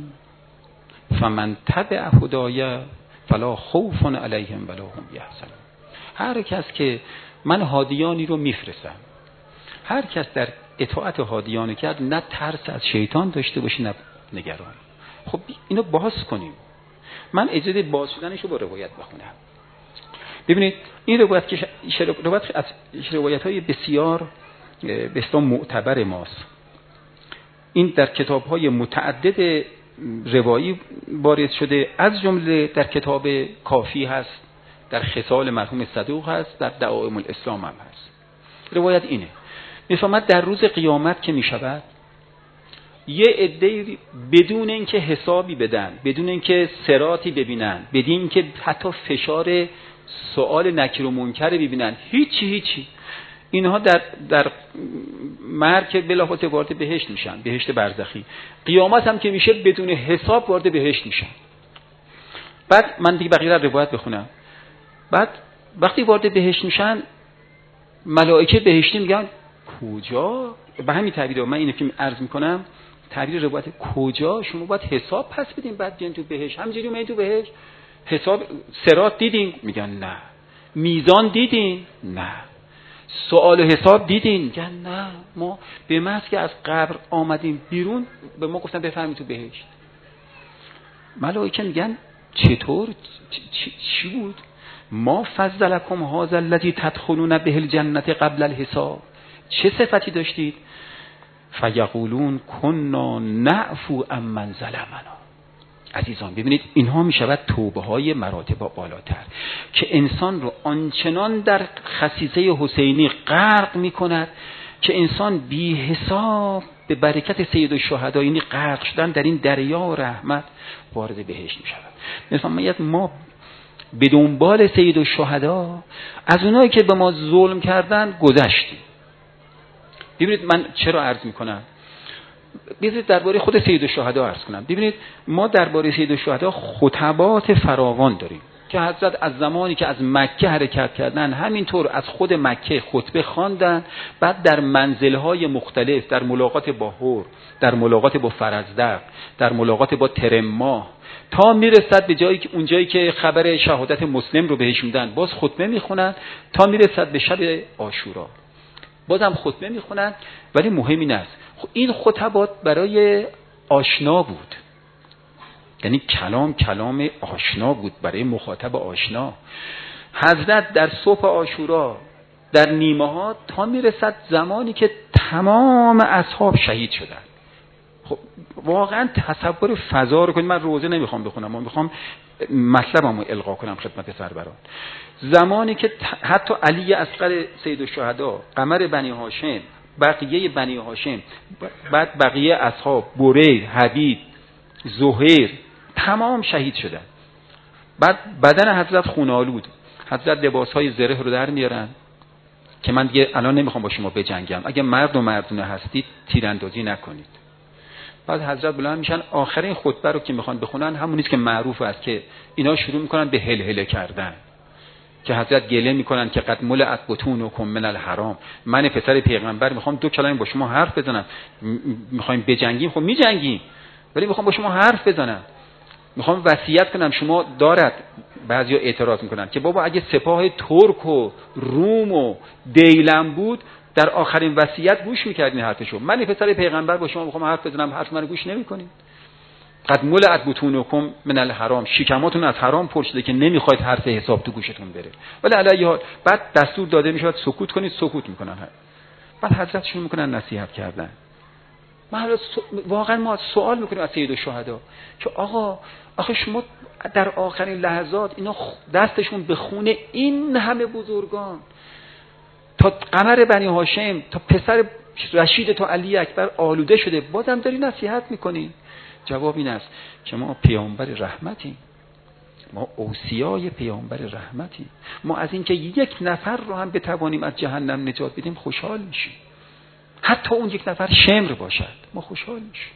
S1: فمن تبع هدای فلا خوف علیهم ولا هم یحزنون. هر کس که من هادیانی رو میفرستم، هر کس در اطاعت هادیان کرد، نه ترس از شیطان داشته باشه نه نگران. خب اینو باز کنیم. من اجازه باز شدنشو با روایت بخونم. ببینید این روایت که روایت از روایت‌های بسیار به اصطلاح معتبر ماست. این در کتاب‌های متعدد روایی وارد شده، از جمله در کتاب کافی هست، در خصال مرحوم صدوق هست، در دعائم الاسلام هم هست. روایت اینه میفهمد در روز قیامت که میشود یه عده بدون اینکه حسابی بدن، بدون اینکه صراطی ببینن، بدون اینکه حتی فشار سوال نکیر و منکر ببینن، هیچی هیچی اینها در در مرگ بلافاصله وارد بهشت میشن، بهشت برزخی. قیامت هم که میشه بدون حساب وارد بهشت میشن. بعد من دیگه بقیه رو روایت بخونم. بعد وقتی وارد بهشت میشن ملائکه بهشتی میگن کجا؟ به همین تعبیر من اینو که عرض میکنم تعبیر روایت کجا شما باید حساب پس بدین بعد بیان تو بهشت، همینجوری اومدین تو بهشت حساب صراط دیدین؟ میگن نه. میزان دیدین؟ نه. سوال و حساب دیدین؟ میگن نه. ما به محض که از قبر آمدیم بیرون به ما گفتن بفرمایید تو بهشت. ملائکه میگن چطور؟ چی, چی بود؟ ما فضلکم هذا الذی تدخلون به الجنه قبل الحساب، چه صفتی داشتید؟ فیقولون کنا نعفو عمن ظلمنا. عزیزان ببینید اینها میشود توبه های مراتب بالاتر که انسان رو آنچنان در خصیصه حسینی غرق میکند که انسان بی حساب به برکت سید الشهدا یعنی غرق شدن در این دریا رحمت وارد بهشت میشود. مثلا ما به دنبال سید الشهدا از اونایی که به ما ظلم کردن گذشتیم. ببینید من چرا عرض میکنم، بذارید درباره خود سید الشهدا عرض کنم. ببینید ما درباره سید الشهدا خطبات فراوان داریم که حضرت از زمانی که از مکه حرکت کردن همینطور از خود مکه خطبه خواندن، بعد در منزل‌های مختلف، در ملاقات با هور، در ملاقات با فرزدق، در ملاقات با ترماه، تا میرسد به جایی که اون جایی که خبر شهادت مسلم رو بهش میدن باز خطبه میخونن، تا میرسد به شب عاشورا بازم خطبه میخونن. ولی مهم این است این خطبات برای آشنا بود، یعنی کلام کلام آشنا بود برای مخاطب آشنا. حضرت در صبح عاشورا در نیمه ها تا میرسد زمانی که تمام اصحاب شهید شدن. خب واقعا تصور فضا رو کنید. من روزه نمیخوام بخونم، من میخوام مطلبمو القا کنم خدمت سروران. زمانی که حتی علی اصغر سید الشهدا، قمر بنی هاشم، بقیه بنی هاشم، بعد بقیه اصحاب بریر، حبیب، زهیر تمام شهید شدن. بعد بدن حضرت خونالود، حضرت لباسهای زره رو در میارن که من دیگه الان نمیخوام با شما بجنگم، اگه مرد و مردونه هستید تیراندازی نکنید. بعد حضرت بلند میشن آخرین خطبه رو که میخوان بخونن همونیست که معروف است که اینا شروع میکنن به هلهله کردن که حضرت گله میکنن که قد ملئت بطونکم من الحرام. من پسر پیغمبر میخوام دو کلمه با شما حرف بزنم، میخوایم بجنگیم، خب میجنگیم، ولی میخوام با شما حرف بزنم، میخوام وصیت کنم. شما دارد بعضیا اعتراض میکنن که بابا اگه سپاه ترک و روم و دیلم بود در آخرین وصیت گوش میکردین حرفشو. من پسر پیغمبر با شما میخوام حرف بزنم، حرف منو گوش نمیکنین. قد ملئت بطونکم من الحرام، شکماتون از حرام پر شده که نمیخواید حرف حساب تو گوشتون بره. ولی علیه حال بعد دستور داده میشد سکوت کنید، سکوت میکنن. بعد حضرت شروع میکنن نصیحت کردن. ما واقعا ما سوال میکنیم از سید الشهدا که آقا آخه شما در آخرین لحظات اینا دستشون به خون این همه بزرگان تا قمر بنی هاشم تا پسر رشید تا علی اکبر آلوده شده، بازم داری نصیحت میکنی؟ جواب این است که ما پیامبر رحمتیم، ما اوصیای پیامبر رحمتیم. ما از اینکه یک نفر رو هم بتوانیم از جهنم نجات بدیم خوشحال میشیم، حتی اون یک نفر شمر باشد ما خوشحال میشیم.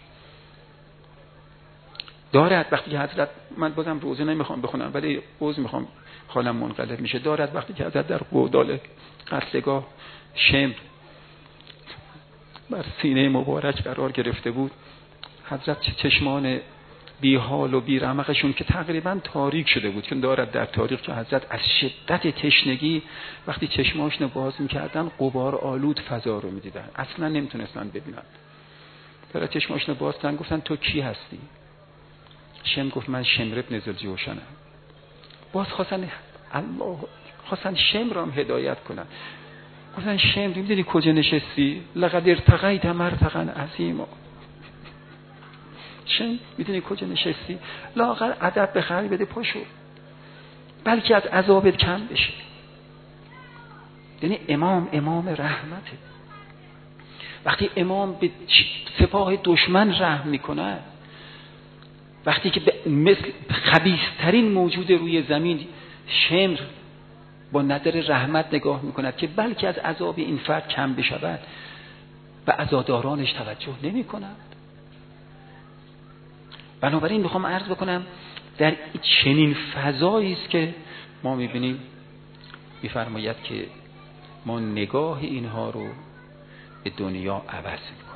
S1: دارد وقتی که حضرت، من بازم روزه نمیخوام بخونم ولی روز میخوام حالم منقلب میشه، دارد وقتی که حضرت در گودال قتلگاه شمر بر سینه مبارک قرار گرفته بود، حضرت چشمان بی حال و بی رمقشون که تقریبا تاریک شده بود، که دارد در تاریخ که حضرت از شدت تشنگی وقتی چشماشون باز میکردن غبار آلود فضا رو میدیدن، اصلا نمیتونستن ببینن. برای چشماشون باز کردن، گفتن تو کی هستی؟ شمر گفت من شمر ابن ذوالجوشنم. باز خواستن الله خواستن شمر رو هم هدایت کنن، گفتن شمر میدونی کجا نشستی؟ لقد ارتقیت مرتقا عظیما. شمر میدونی کجا نشستی؟ لااقل ادب به خرج بده پاشو، بلکه از عذابت کم بشه. یعنی امام امام رحمته. وقتی امام به سپاه دشمن رحم میکنه، وقتی که مثل خبیث‌ترین موجود روی زمین شمر با نظر رحمت نگاه میکند که بلکه از عذاب این فرد کم بشود، به عزادارانش توجه نمی کند. بنابراین میخوام عرض بکنم در چنین فضایی است که ما میبینیم میفرماید که ما نگاه اینها رو به دنیا عوض میکنیم.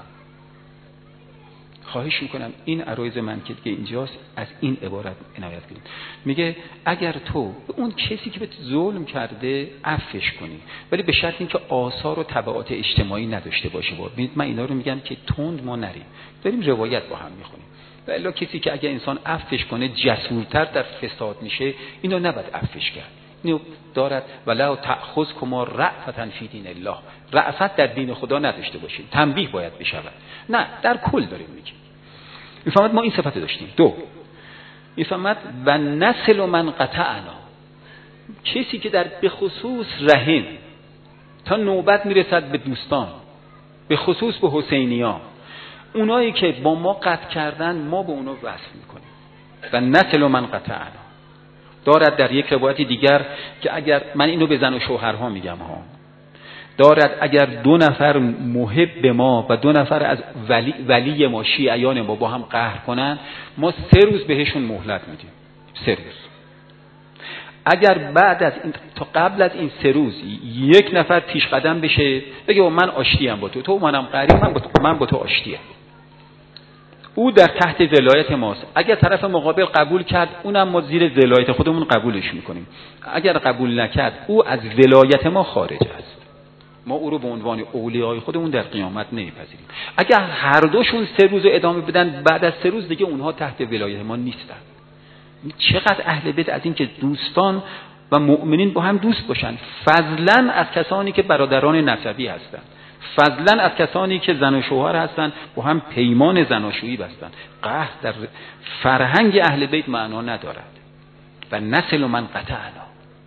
S1: خواهش میکنم این عرایض من که دیگه اینجاست از این عبارت عنایت کنید. میگه اگر تو به اون کسی که به ظلم کرده عفوش کنی، ولی به شرط اینکه آثار و تبعات اجتماعی نداشته باشه. ببینید من اینا رو میگم که تند ما نریم، داریم روایت با هم میخونیم. و الا کسی که اگر انسان عفوش کنه جسورتر در فساد میشه، اینو نباید عفوش کرد. اینو دارد ولا تأخذکما رأفة فی دین الله، رأفت در دین خدا نداشته باشید، تنبیه باید بشود. نه، در کل داریم میگیم. میفهمد ما این صفت داشتیم. دو، میفهمد و نسل من قطعنا، کسی که در به خصوص رحم تا نوبت میرسد به دوستان، به خصوص به حسینیان، اونایی که با ما قطع کردن ما به اونا وصل میکنیم. و نسل من قطعنا دارد در یک روایت دیگر که اگر من اینو به زن و شوهرها میگم ها، دارد اگر دو نفر محب ما و دو نفر از ولی, ولی ما شیعیان ما با هم قهر کنن، ما سه روز بهشون مهلت میدیم. سه روز. اگر بعد از این تا قبل از این سه روز یک نفر پیش قدم بشه بگه من آشتیم با تو، تو منم قریب، من با تو, من با تو آشتیم، او در تحت ولایت ماست. اگر طرف مقابل قبول کرد اونم ما زیر ولایت خودمون قبولش میکنیم. اگر قبول نکرد او از ولایت ما خارج است. ما او رو به عنوان اولیای خودمون در قیامت نمیپذیریم. اگر هر دوشون سه روز ادامه بدن، بعد از سه روز دیگه اونها تحت ولایت ما نیستن. چقدر اهل بیت از این که دوستان و مؤمنین با هم دوست باشن، فضلا از کسانی که برادران نسبی هستند، فضلا از کسانی که زن و شوهر هستند با هم پیمان زناشویی بستند. قهر در فرهنگ اهل بیت معنا ندارد. و نسل من قطعنا.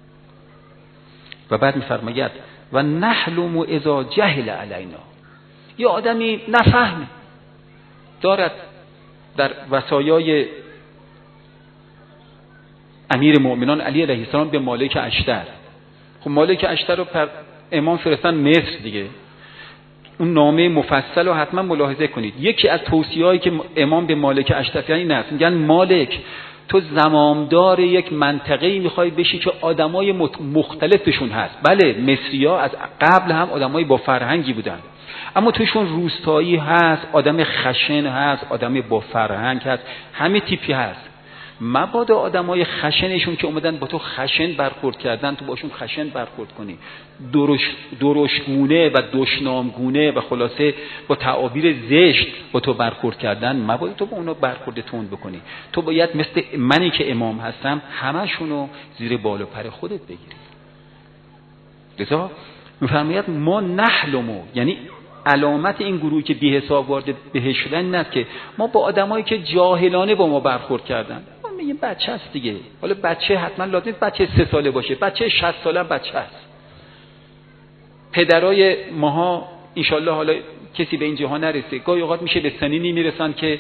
S1: و بعد می‌فرماید و نحلم اذا جهل علینا، یه آدمی نفهمه دارد در وصایای امیر مؤمنان علی علیه السلام به مالک اشتر. خب مالک اشتر رو پر امام فرستن مصر دیگه، اون نامه مفصل رو حتما ملاحظه کنید. یکی از توصیه‌هایی که امام به مالک اشرفیانی این است، میگن مالک تو زمامدار یک منطقه‌ای می‌خوای بشی که آدمای مختلفشون هست. بله مصری‌ها از قبل هم آدمای با فرهنگی بودن، اما توشون روستایی هست، آدم خشن هست، آدم با فرهنگ هست، همه تیپی هست. مبادا آدمای خشنشون که اومدن با تو خشن برخورد کردن تو باشون خشن برخورد کنی، درش درشگونه و دشنامگونه و خلاصه با تعابیر زشت با تو برخورد کردن، مبادا تو با اونا برخورد تند بکنی. تو باید مثل منی که امام هستم همشونو زیر بال و پر خودت بگیری. لذا میفرماید ما نحلمو، یعنی علامت این گروهی که بی حساب وارد بهشت شدن این است که ما با آدمایی که جاهلانه با ما برخورد کردن، ما میگیم بچه است دیگه. حالا بچه حتما لازم نیست بچه سه ساله باشه، بچه شصت ساله بچه است. پدرای ماها انشالله حالا کسی به این جهان نرسه، گاهی اوقات میشه به سنینی میرسن که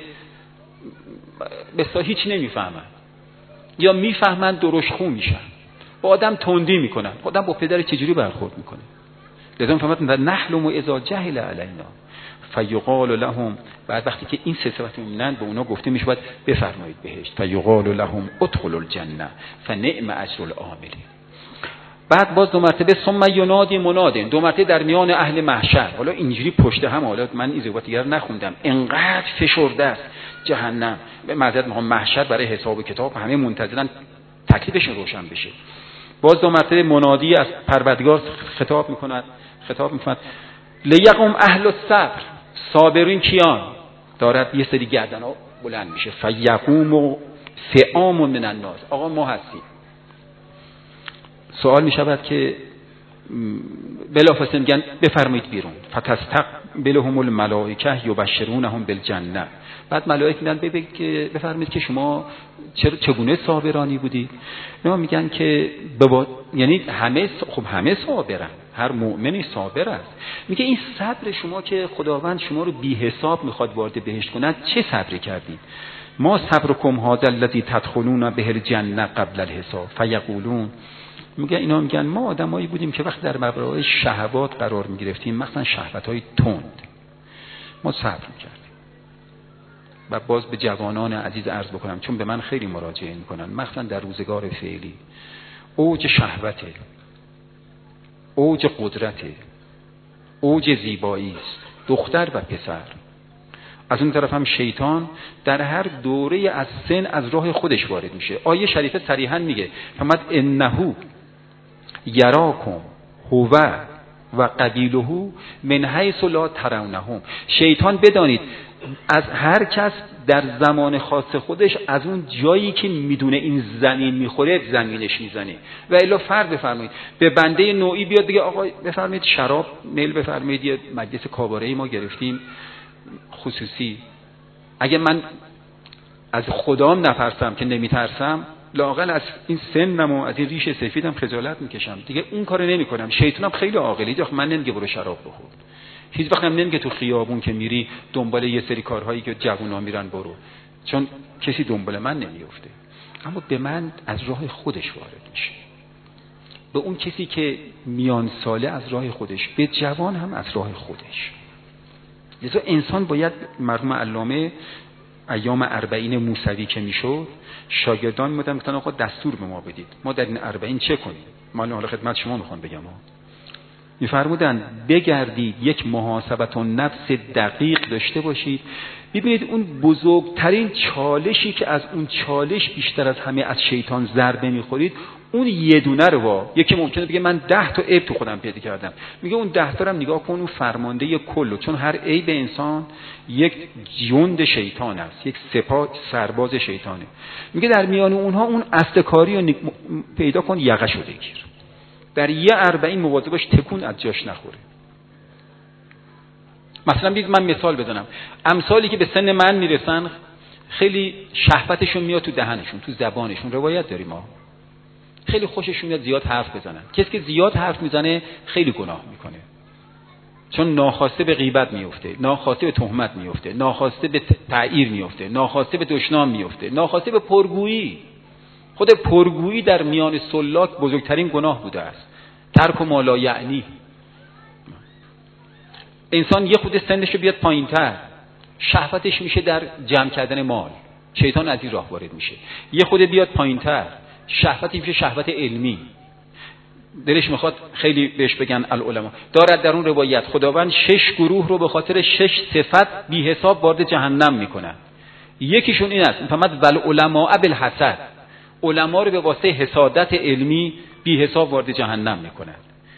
S1: بسا هیچ نمیفهمن یا میفهمن درشخو میشن، با آدم تندی میکنن. آدم با پدر چجوری برخورد میکنه؟ لازم فهمت نحلم و اذا جهل علینا فیقال لهم، بعد وقتی که این سه صفت میبینن به اونا گفته میشه باید بفرمایید بهشت. فیقال لهم ادخلوا الجنه فنعم اجر العاملین. بعد باز دو مرتبه ثم ینادی مناد، دو مرتبه در میان اهل محشر. حالا اینجوری پشت هم، حالا من این روایت دیگر نخوندم، انقدر فشرده است جهنم به معذرت میخوام محشر برای حساب و کتاب، همه منتظرن تکلیفشون روشن بشه. باز دو مرتبه منادی از پروردگار خطاب میکند خطاب میکند لیقم اهل الصبر، صابرین کیان؟ دارد یه سری گردن‌ها بلند میشه. فیقوم فئام من الناس، آقا ما هستیم. سوال میشود که بلافاصله میگن بفرمایید بیرون. فتستقبلهم الملائکه یبشرونهم بالجنه. بعد ملائکه میگن ببینید که بفرمایید که شما چگونه صابرانی بودید؟ ما میگن که ببا... یعنی همه خب همه صابرن، هر مؤمنی صابر است. میگه این صبر شما که خداوند شما رو بی حساب میخواد وارد بهشت کند، چه صبری کردید؟ ما صبرکم هذا الذی تدخلون به الجنه قبل الحساب فیقولون. میگه اینا میگن ما آدمایی بودیم که وقت در مبرای شهوات قرار میگرفتیم، مثلا شهوت‌های تند، ما صبر میکردیم. و باز به جوانان عزیز عرض بکنم، چون به من خیلی مراجعه میکنن، مثلا در روزگار فعلی اوج شهوته، اوج قدرته، اوج زیبایی است، دختر و پسر. از اون طرف هم شیطان در هر دوره از سن از راه خودش وارد میشه. آیه شریفه صریحا میگه فرمود انه یراکم هو و قبیله من حیث لا ترونهم. شیطان بدانید از هر کس در زمان خاص خودش از اون جایی که میدونه این زمین میخوره زمینش میزنه. و الا فرض بفرمایید به بنده نوعی بیاد بگه آقا بفرمایید شراب میل بفرمایید، یه مجلس کاباره‌ای ما گرفتیم خصوصی، اگه من از خدام نترسم که نمیترسم، لااقل از این سنم و از این ریش سفیدم خجالت میکشم دیگه، اون کارو نمیکنم. شیطانم خیلی عاقلی، آخه من نمیگه برو شراب بخور، هیچ وقت هم نمیگه تو خیابون که میری دنبال یه سری کارهایی که جوونا میرن برو، چون کسی دنبال من نمیفته. اما به من از راه خودش وارد میشه، به اون کسی که میان ساله از راه خودش، به جوان هم از راه خودش. لذا انسان باید، مرحوم علامه ایام اربعین موسوی که میشد شاگردان میدن گفتن آقا دستور به ما بدید ما در این اربعین چه کنیم. ما حالا خدمت شما میخوام بگم ها. میفرمودن بگردید یک محاسبت و نفس دقیق داشته باشید، ببینید اون بزرگترین چالشی که از اون چالش بیشتر از همه از شیطان ضربه میخورید، اون یه دونه رو وا. یکی ممکنه بگه من ده تا عیب تو خودم پیدا کردم، میگه اون ده تا رو نگاه کن، اون فرمانده یک کله، چون هر عیب انسان یک جند شیطان است، یک سپاه سرباز شیطانه. میگه در میان اونها اون اصلکاری رو پیدا کن، یقه‌شو بگیر، در یه اربعین مواظب باش تکون از جاش نخوره. مثلا بگید من مثال بزنم، امثالی که به سن من میرسن خیلی شهوتشون میاد تو دهنشون، تو زبانشون، روایت داریم ما، خیلی خوششون میاد زیاد حرف بزنن. کسی که زیاد حرف میزنه خیلی گناه میکنه، چون ناخواسته به غیبت میفته، ناخواسته به تهمت میفته، ناخواسته به تعییر میفته، ناخواسته به دشنام میفته، ناخواسته به پرگویی. خود پرگویی در میان سلاک بزرگترین گناه بوده است، ترک ما لا یعنی. انسان یه خود سنش رو بیاد پایین‌تر، شهوتش میشه در جمع کردن مال، شیطان از این راه وارد میشه. یه خود بیاد پایین‌تر، شهوتی میشه شهوت علمی، دلش میخواد خیلی بهش بگن العلماء. دارد در اون روایت خداوند شش گروه رو به خاطر شش صفت بی حساب وارد جهنم میکنه. یکیشون این است، فهمد والعلماء بالحسد، علما رو به واسطه حسادت علمی بی حساب وارد جهنم میکنه.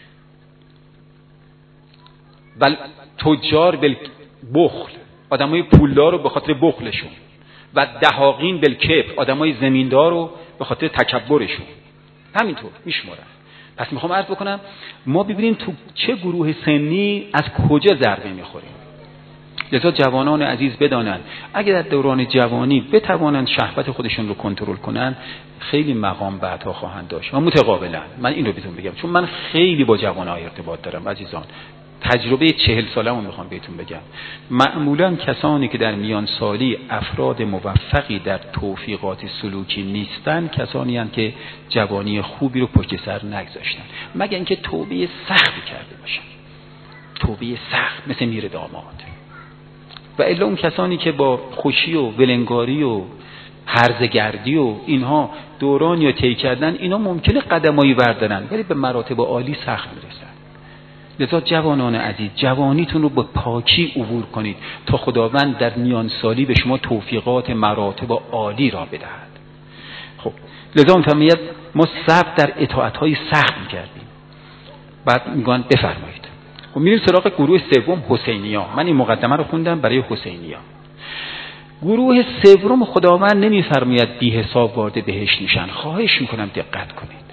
S1: بل تجار بالبخل، آدمای پولدار رو به خاطر بخلشون، و دهاقین بالکبر، آدمای زمیندار رو به خاطر تکبرشون. همینطور میشمارن. پس میخوام عرض بکنم ما ببینیم تو چه گروه سنی از کجا ضربه میخوریم. لذا جوانان عزیز بدانند اگر در دوران جوانی بتوانند شهوت خودشون رو کنترل کنن، خیلی مقام بعدها خواهند داشت. و متقابلا من این رو بهتون بگم، چون من خیلی با جوانان ارتباط دارم عزیزان، تجربه چهل ساله‌مو میخوام بهتون بگم. معمولا کسانی که در میان سالی افراد موفقی در توفیقات سلوکی نیستن، کسانی هستند که جوانی خوبی رو پشت سر نگذاشتن، مگر اینکه توبه سختی کرده باشن، توبه سخت مثل میر داماد. و الا اون کسانی که با خوشی و ولنگاری و هرزگردی و اینها دورانی رو طی کردن، اینا ممکنه قدمایی بردارن ولی به مراتب عالی سخت میرسن. لذا جوانان عزیز، جوانیتون رو به پاکی عبور کنید تا خداوند در میان سالی به شما توفیقات مراتب عالی را بدهد. خب لذا میفرماید ما صبر در اطاعت‌های سخت می‌کردیم. بعد میگن بفرمایید. خب میریم سراغ گروه سوم، حسینی‌ها. من این مقدمه رو خوندم برای حسینی‌ها. گروه سوم خداوند نمی‌فرماید بی حساب وارد بهشت میشن. خواهش می‌کنم دقت کنید.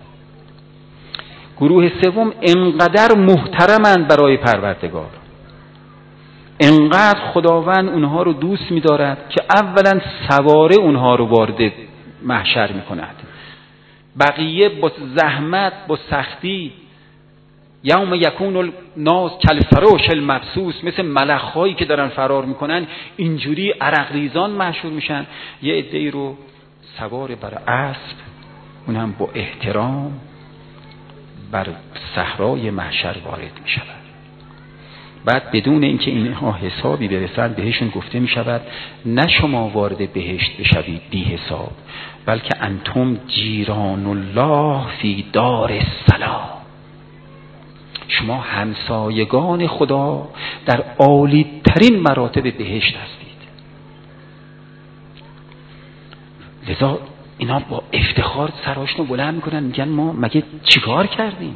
S1: گروه سوم انقدر محترمند برای پروردگار، انقدر خداوند اونها رو دوست می‌دارد که اولا سواره اونها رو وارد محشر می‌کند، بقیه با زحمت با سختی، یوم یکون الناس کالفراش المبثوث، مثل ملخ‌هایی که دارن فرار میکنن اینجوری عرق ریزان محشور میشن. یه عده‌ای رو سوار بر اسب، اون هم با احترام، بر صحرای محشر وارد می شود. بعد بدون اینکه اینها حسابی برسند بهشون گفته می شود نه شما وارد بهشت بشوید بی حساب، بلکه انتم جیران الله فی دار السلام، شما همسایگان خدا در عالی ترین مراتب بهشت هستید. لذا اینا با افتخار سراشون بلند میکنن، میگن ما مگه چیکار کردیم؟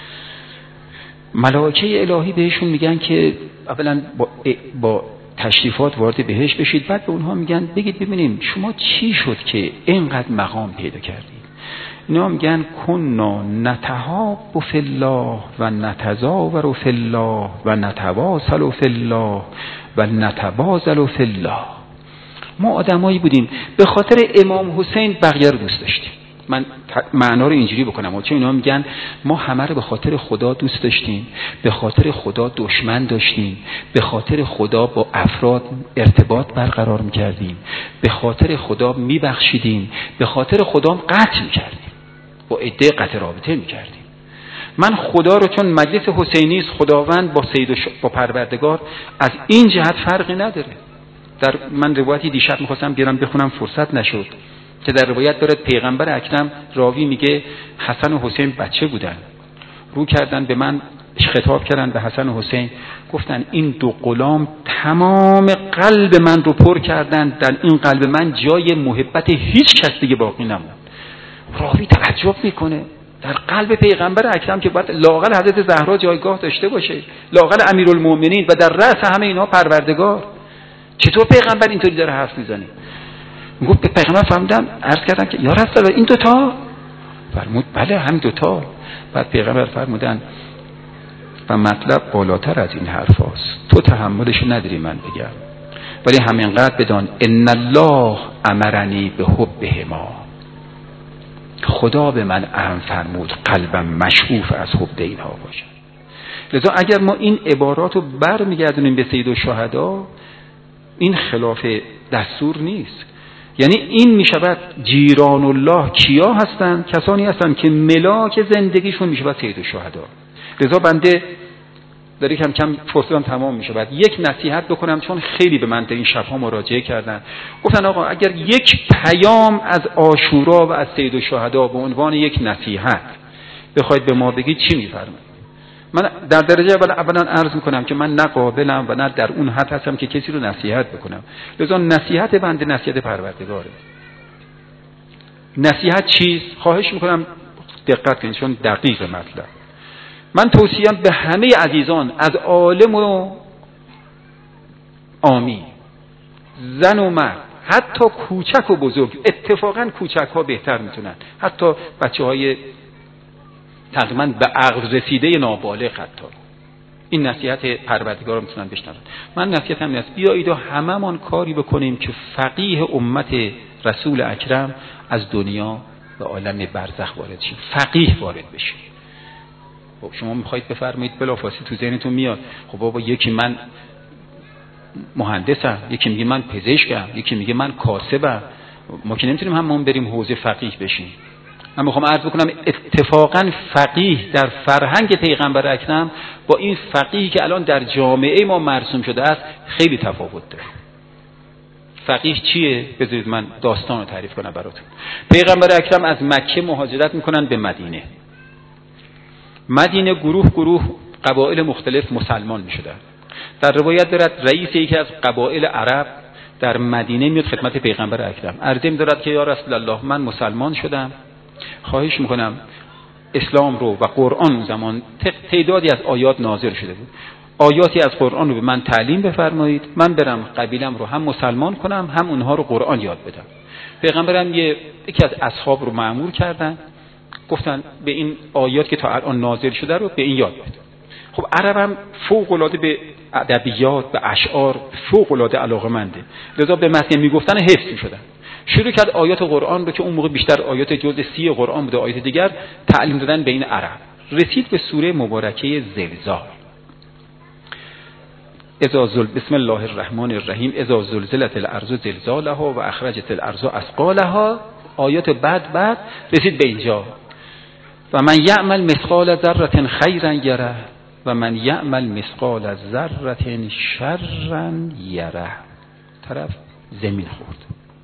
S1: ملائکه الهی بهشون میگن که اولا با, با تشریفات وارد بهشت بشید، بعد به اونها میگن بگید ببینیم شما چی شد که اینقدر مقام پیدا کردید؟ اینا میگن کنا نتحاب فی الله و نتزاور فی الله و نتواصل فی الله و نتبازل فی الله. ما آدمایی بودیم به خاطر امام حسین بقیه رو دوست داشتیم. من معنا رو اینجوری بکنم، چون اینا میگن ما همه رو به خاطر خدا دوست داشتیم، به خاطر خدا دشمن داشتیم، به خاطر خدا با افراد ارتباط برقرار میکردیم، به خاطر خدا میبخشیدیم، به خاطر خدا قطع میکردیم، با عده قطع رابطه میکردیم. من خدا رو چون مجلس حسینی است، خداوند با سید و ش... با پروردگار از این جهت فرقی نداره. در من روایتی دیشب میخواستم بیارم بخونم فرصت نشد که در روایت داره پیغمبر اکرم راوی میگه حسن و حسین بچه بودن، رو کردن به من، خطاب کردن به حسن و حسین، گفتن این دو غلام تمام قلب من رو پر کردن، در این قلب من جای محبت هیچ کس دیگه باقی نموند. راوی تعجب میکنه، در قلب پیغمبر اکرم که باید لااقل حضرت زهرا جایگاه داشته باشه، لااقل امیرالمومنین و در رأس همه اینا پروردگار، چطور پیغمبر اینطوری داره حرف میزنه؟ میگفت به پیغمبر فهمیدم، عرض کردم که یا رسول الله این دوتا؟ فرمود بله همین دوتا. بعد پیغمبر فرمودن و مطلب بالاتر از این حرف هاست، تو تحملش نداری من بگم، ولی همینقدر بدان ان الله امرنی به حبهما، خدا به من امر فرمود قلبم مشغوف از حب اینها باشد. لذا اگر ما این عبارات رو برمیگردونیم به سید الشهدا، این خلاف دستور نیست. یعنی این میشود جیران الله کیا هستند؟ کسانی هستند که ملاک زندگیشون میشود سید الشهدا. لذا بنده داره کم کم فرصتم تمام میشه. بعد یک نصیحت بکنم، چون خیلی به من در این شب‌ها مراجعه کردن، گفتن آقا اگر یک پیام از عاشورا و از سید الشهدا به عنوان یک نصیحت بخواید به ما بگید چی میفرمایید؟ من در درجه اول اولا عرض میکنم که من نه قابلم و نه در اون حد هستم که کسی رو نصیحت بکنم. لذا نصیحت بنده نصیحت پروردگاره. نصیحت چیست؟ خواهش میکنم دقت کنید چون دقیق مطلب. من توصیم به همه عزیزان، از عالم و عامی، زن و مرد، حتی کوچک و بزرگ، اتفاقا کوچک ها بهتر میتونن، حتی بچه های تقریبا به عقل رسیده نابالغ، حتی این نصیحت پروردگار رو میتونن بشنون. من نصیحتم این است بیایید و هممون کاری بکنیم که فقیه امت رسول اکرم از دنیا به عالم برزخ وارد شه، فقیه وارد بشه. خب شما میخواید بفرمایید بلافاصله تو ذهنتون میاد خب بابا یکی من مهندسم، یکی میگه من پزشکم، یکی میگه من کاسبم، ما که نمیتونیم هممون بریم حوزه فقیه بشیم. من میخوام عرض بکنم اتفاقا فقیه در فرهنگ پیغمبر اکرم با این فقیه که الان در جامعه ما مرسوم شده است خیلی تفاوت داره. فقیه چیه؟ بذارید من داستان رو تعریف کنم براتون. پیغمبر اکرم از مکه مهاجرت میکنن به مدینه. مدینه گروه گروه قبایل مختلف مسلمان میشدن. در روایت دارد رئیس یکی از قبایل عرب در مدینه میاد خدمت پیغمبر اکرم، عرضه می‌دارد که یا رسول الله من مسلمان شدم، خواهش میکنم اسلام رو و قرآن اون زمان تعدادی از آیات نازل شده بود، آیاتی از قرآن رو به من تعلیم بفرمایید، من برم قبیلم رو هم مسلمان کنم هم اونها رو قرآن یاد بدم. پیغمبرم یکی از اصحاب رو مأمور کردن، گفتن به این آیات که تا الان نازل شده رو به این یاد بده. خب عرب هم فوق العاده به ادبیات، به اشعار فوق العاده علاقه‌منده، لذا به متن میگفتن حفظ می‌شدن. شروع کرد آیات قرآن رو که اون موقع بیشتر آیات جزء سی قرآن بوده، آیات دیگر تعلیم دادن به این عرب. رسید به سوره مبارکه زلزال. اذا زل بسم الله الرحمن الرحیم اذا زلزلت الارض زلزالها و اخرجت الارض اثقالها. آیات بعد بعد رسید به اینجا و من یعمل مثقال ذره خیرا یره و من یعمل مثقال ذره شرا یره. طرف زمین خورد.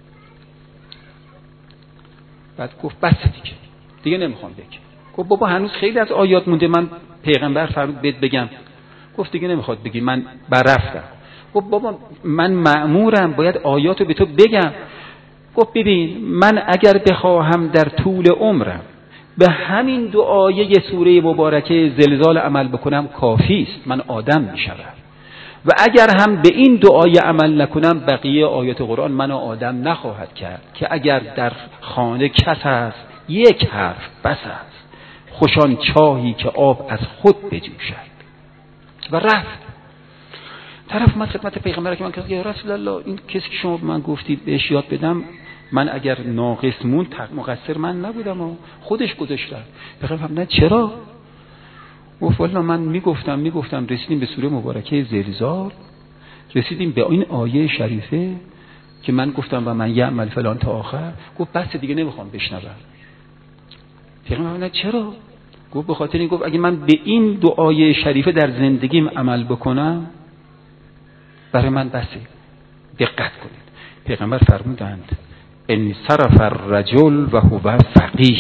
S1: بعد گفت بس دیگه دیگه نمیخوام بگم. گفت بابا هنوز خیلی از آیات مونده، من پیغمبر فرمود بهت بگم. گفت دیگه نمیخواد بگی، من بررفتم. گفت بابا من مأمورم باید آیاتو به تو بگم. گفت ببین من اگر بخواهم در طول عمرم به همین دو آیه سوره مبارکه زلزال عمل بکنم کافی است، من آدم میشم. و اگر هم به این دو آیه عمل نکنم بقیه آیات قرآن منو آدم نخواهد کرد که اگر در خانه کس است یک حرف بس است، خوشان چاهی که آب از خود بجوشد. و رفت. طرف من خدمت پیغمبر که من گفتم یا رسول الله این کسی که شما من گفتید بهش یاد بدم، من اگر ناقص مون مقصر من نبودم و خودش گذاشت. پیغمبر نه چرا؟ گفت والله من میگفتم میگفتم رسیدیم به سوره مبارکه زلزال، رسیدیم به این آیه شریفه که من گفتم و من یعمل فلان تا آخر. گفت بس دیگه نمیخوام بشنوم. پیغمبر نه چرا؟ گفت به خاطر این، گفت اگه من به این دو آیه شریفه در زندگیم عمل بکنم برای من بسه. دقت کنید پیغمبر فرمودند ان صرف الرجل و هو فقیه.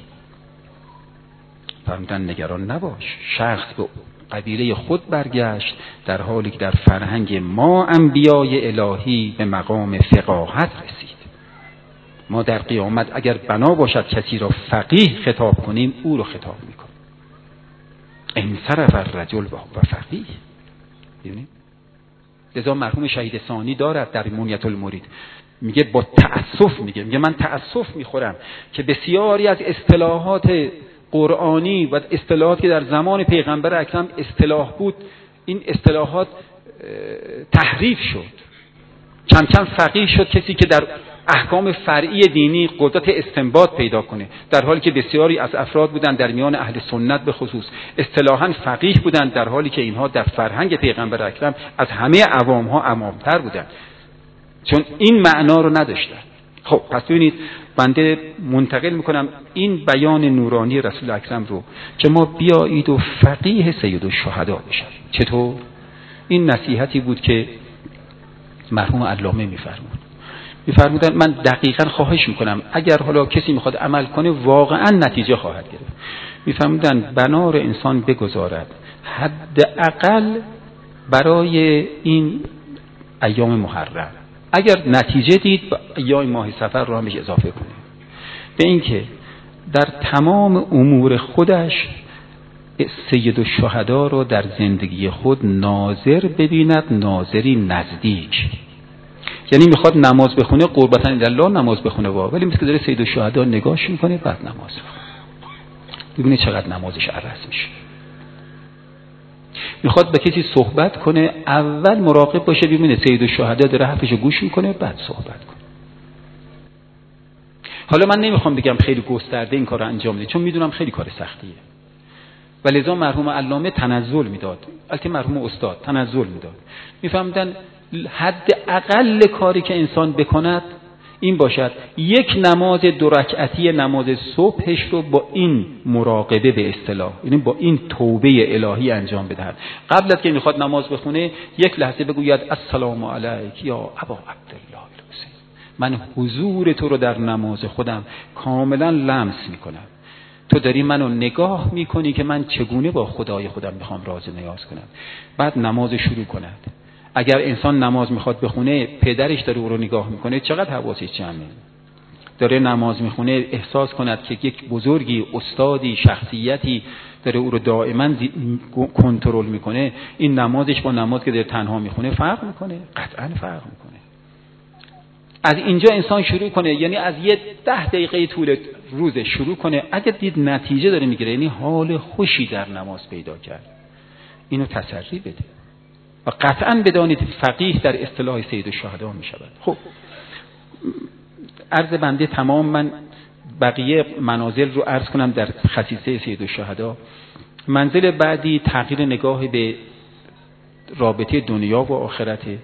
S1: فرمودن نگران نباش، شخص به قبیله خود برگشت در حالی که در فرهنگ ما انبیای الهی به مقام فقاهت رسید. ما در قیامت اگر بنا باشد کسی را فقیه خطاب کنیم او را خطاب میکنیم. انصرف الرجل و هو فقیه. ببینید لذا مرحوم شهید ثانی دارد در منیت المرید میگه با تأسف میگه میگه من تأسف میخورم که بسیاری از اصطلاحات قرآنی و اصطلاحاتی که در زمان پیغمبر اکرم اصطلاح بود این اصطلاحات تحریف شد. کم کم فقیه شد کسی که در احکام فرعی دینی قدرت استنباط پیدا کنه، در حالی که بسیاری از افراد بودند در میان اهل سنت به خصوص اصطلاحاً فقیه بودند، در حالی که اینها در فرهنگ پیغمبر اکرم از همه عوام ها امامتر بودند، چون این معنا رو نداشتند. خب پس ببینید بنده منتقل میکنم این بیان نورانی رسول اکرم رو که ما بیایید و فقیه سید الشهدا بشیم. چطور؟ این نصیحتی بود که مرحوم علامه میفرمود میفرمودن من دقیقاً خواهش میکنم اگر حالا کسی میخواد عمل کنه واقعاً نتیجه خواهد گرفت. میفرمودن بنار انسان بگذارد حداقل برای این ایام محرم، اگر نتیجه دید ایام ماه صفر رو هم بهش اضافه کنه، به این که در تمام امور خودش سید الشهدا رو در زندگی خود ناظر ببیند، ناظری نزدیک. یعنی میخواد نماز بخونه قربتا الله نماز بخونه وا، ولی مثل که داره سید الشهدا نگاهش میکنه بعد نماز بخونه، ببینه چقدر نمازش عرض میشه. میخواد به کسی صحبت کنه اول مراقب باشه ببینه سید الشهدا داره حرفشو گوش میکنه بعد صحبت کنه. حالا من نمیخوام بگم خیلی گسترده این کار رو انجام بده چون میدونم خیلی کار سختیه، ولذا مرحوم علامه تنزل میداد، البته مرحوم استاد تنزل میداد، میفهمیدن حد اقل کاری که انسان بکند این باشد یک نماز دو رکعتی نماز صبحش رو با این مراقبه به اصطلاح، یعنی با این توبه الهی انجام بدهد. قبل از که میخواد نماز بخونه یک لحظه بگوید السلام علیک یا ابا عبدالله الحسین، من حضور تو رو در نماز خودم کاملا لمس میکنم، تو داری منو نگاه میکنی که من چگونه با خدای خودم میخوام راز نیاز کنم. بعد نماز شروع کند. اگر انسان نماز میخواد بخونه پدرش داره او رو نگاه میکنه چقدر حواسش جمعه، داره نماز میخونه احساس کند که یک بزرگی استادی شخصیتی داره او رو دائما کنترل میکنه، این نمازش با نماز که داره تنها میخونه فرق میکنه، قطعا فرق میکنه. از اینجا انسان شروع کنه، یعنی از یه ده دقیقه طول روز شروع کنه، اگه دید نتیجه داره میگیره یعنی حال خوشی در نماز پیدا کرد، اینو تسری بده و قطعا بدانید فقیه در اصطلاح سید الشهدا می شود. خب عرض بنده تمام، من بقیه منازل رو عرض کنم در خصیصه سید الشهدا. منزل بعدی تغییر نگاه به رابطه دنیا و آخرته.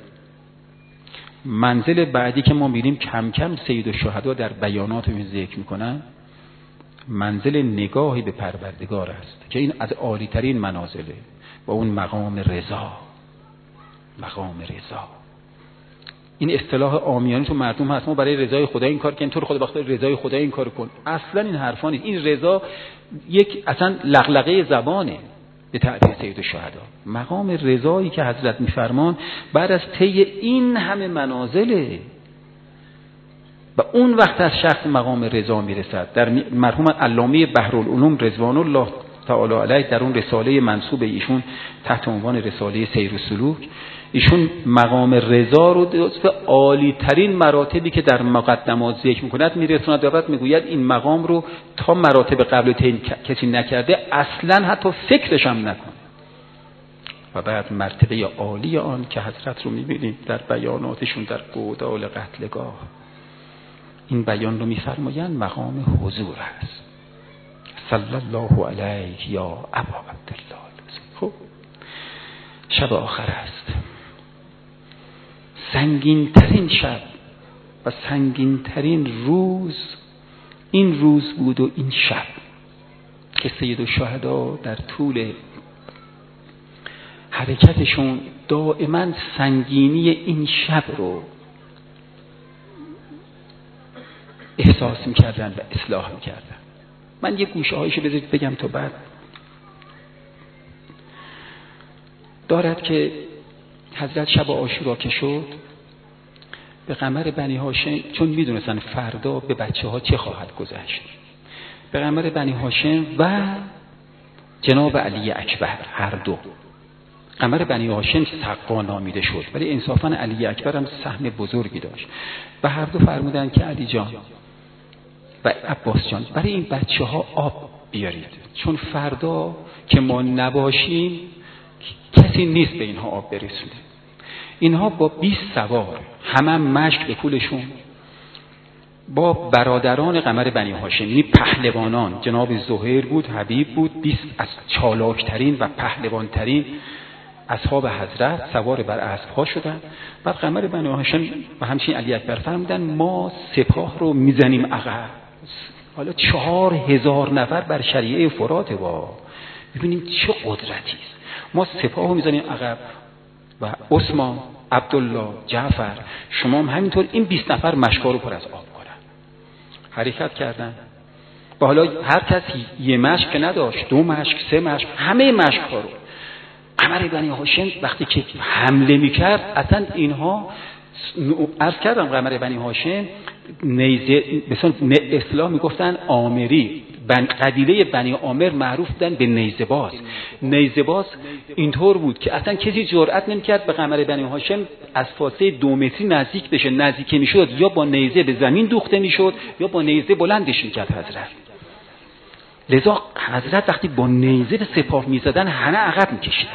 S1: منزل بعدی که ما می‌بینیم کم کم سید الشهدا در بیانات می ذکر میکنن منزل نگاهی به پروردگار است که این از عالی ترین منازله و اون مقام رضا. مقام رضا این اصطلاح عامیانه تو مردم هست، ما برای رضای خدا این کار کنیم، تو رو خدا بخاطر رضای خدا این کارو کن. اصلا این حرفا نیست. این رضا یک اصلا لغلغه زبانه به تعبیر سید الشهدا. مقام رضایی که حضرت میفرمان بعد از طی این همه منازله و اون وقت از شخص مقام رضا میرسد. در مرحوم علامه بحرالعلوم رضوان الله تعالی علیه در اون رساله منسوب ایشون تحت عنوان رساله سیر و سلوک، ایشون مقام رضا رو به عالی ترین مراتبی که در مقدمات ذکر میکند میرسوند و بعد میگوید این مقام رو تا مراتب قبل تعیین کسی نکرده اصلا حتی فکرش هم نکنه. و بعد مرتبه عالی آن که حضرت رو میبینید در بیاناتشون در گودال قتلگاه این بیان رو میفرمایند مقام حضور است. صلی الله علیک یا ابا عبدالله. خب شب آخر است، سنگین ترین شب و سنگین ترین روز این روز بود و این شب که سید الشهدا در طول حرکتشون دائما سنگینی این شب رو احساس میکردن و اصلاح میکردن. من یه گوشه هایشو بذارید بگم تا بعد. دارد که حضرت شب عاشورا که شد به قمر بنی هاشم، چون میدونستن فردا به بچه ها چه خواهد گذشت، به قمر بنی هاشم و جناب علی اکبر هر دو، قمر بنی هاشم سقا نامیده شد ولی انصافا علی اکبر هم سهم بزرگی داشت و هر دو فرمودن که علی جان و عباس جان برای این بچه ها آب بیارید، چون فردا که ما نباشیم کسی نیست به اینها آب برسونه. اینها با بیست سوار همه مشک به پولشون با برادران قمر بنی هاشم، یعنی پهلوانان، جناب زهیر بود، حبیب بود، بیست از چالاکترین و پهلوانترین اصحاب حضرت سوار بر اسب‌ها شدن. بعد قمر بنی هاشم و همچنین علی اکبر فرمودن ما سپاه رو میزنیم عقب. حالا چهار هزار نفر بر شریعه فرات با ببینیم چه قدرتی است. ما سپاه رو میزنیم عقب و عثمان، عبدالله، جعفر، شما هم همینطور این بیست نفر مشکا رو پر از آب کنن. حرکت کردن. و حالا هر کسی یه مشک نداشت، دو مشک، سه مشک، همه مشک‌ها رو. قمر بنی هاشم وقتی که حمله میکرد اصلا اینها عرض کردم قمر بنی هاشم نیزه مثلا اصطلاح میگفتن آمری، بن قبیله بنی عامر معروف بودن به نیزه باز. نیزه باز اینطور بود که اصلا کسی جرئت نمیکرد به قمر بنی هاشم از فاصله دو متری نزدیک بشه. نزدیک میشد یا با نیزه به زمین دوخته میشد یا با نیزه بلندش میکرد حضرت. لذا حضرت وقتی با نیزه به سپاه میزدن همه عقب میکشیدن.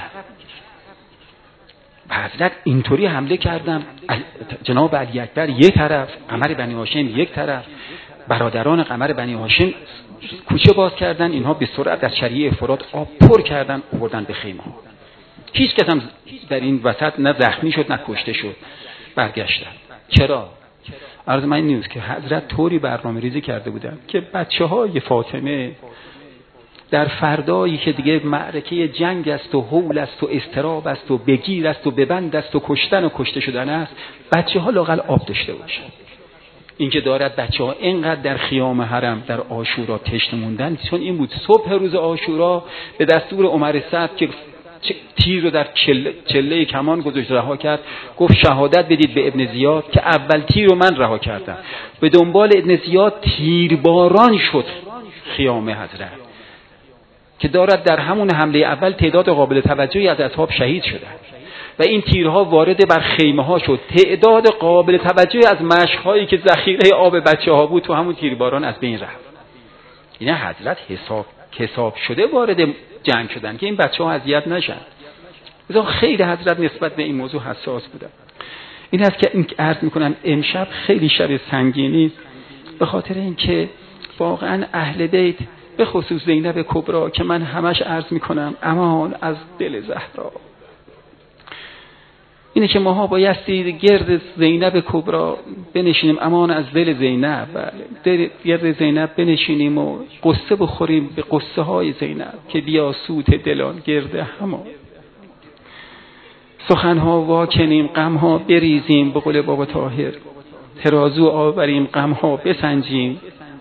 S1: حضرت اینطوری حمله کردن، جناب علی اکبر یک طرف، قمر بنی هاشم یک طرف، برادران قمر بنی هاشم کوچه باز کردن، اینها به سرعت از شریعه فرات آب پر کردن آوردن به خیمه ها. هیچ کس هم در این وسط نه زخمی شد نه کشته شد. برگشتن. چرا؟ عرض من نیست که حضرت طوری برنامه ریزی کرده بودن که بچه های فاطمه در فردایی که دیگه معرکه جنگ است و هول است و اضطراب است و بگیر است و ببند است و کشتن و کشته شدن است، بچه ها لااقل آب داشته باشن. این که دارد بچه ها اینقدر در خیام حرم در عاشورا تشنه موندن، چون این بود صبح روز عاشورا به دستور عمر سعد که تیر رو در چله, چله کمان گذاشت رها کرد، گفت شهادت بدید به ابن زیاد که اول تیر رو من رها کردم. به دنبال ابن زیاد تیرباران شد خیام حضرت که دارد در همون حمله اول تعداد قابل توجهی از اصحاب شهید شدند و این تیرها وارد بر خیمه ها شد. تعداد قابل توجهی از مشک‌هایی که ذخیره آب بچه‌ها بود تو همون تیرباران از بین رفت. این حضرت حساب حساب شده وارد جنگ شدن که این بچه‌ها اذیت نشن. لذا خیلی حضرت نسبت به این موضوع حساس بودن. این است که این عرض می‌کنم امشب خیلی شب سنگینی به خاطر اینکه واقعا اهل بیت به خصوص زینب کبرا که من همش عرض میکنم امان از دل زهرا، اینه که ماها بایستی گرد زینب کبرا بنشینیم، امان از دل زینب، بله گرد زینب بنشینیم و قصه بخوریم به قصه های زینب که بیا سوت دلان گرد همان، سخنها واکنیم غمها بریزیم، به قول بابا طاهر ترازو آوریم غمها بسنجیم،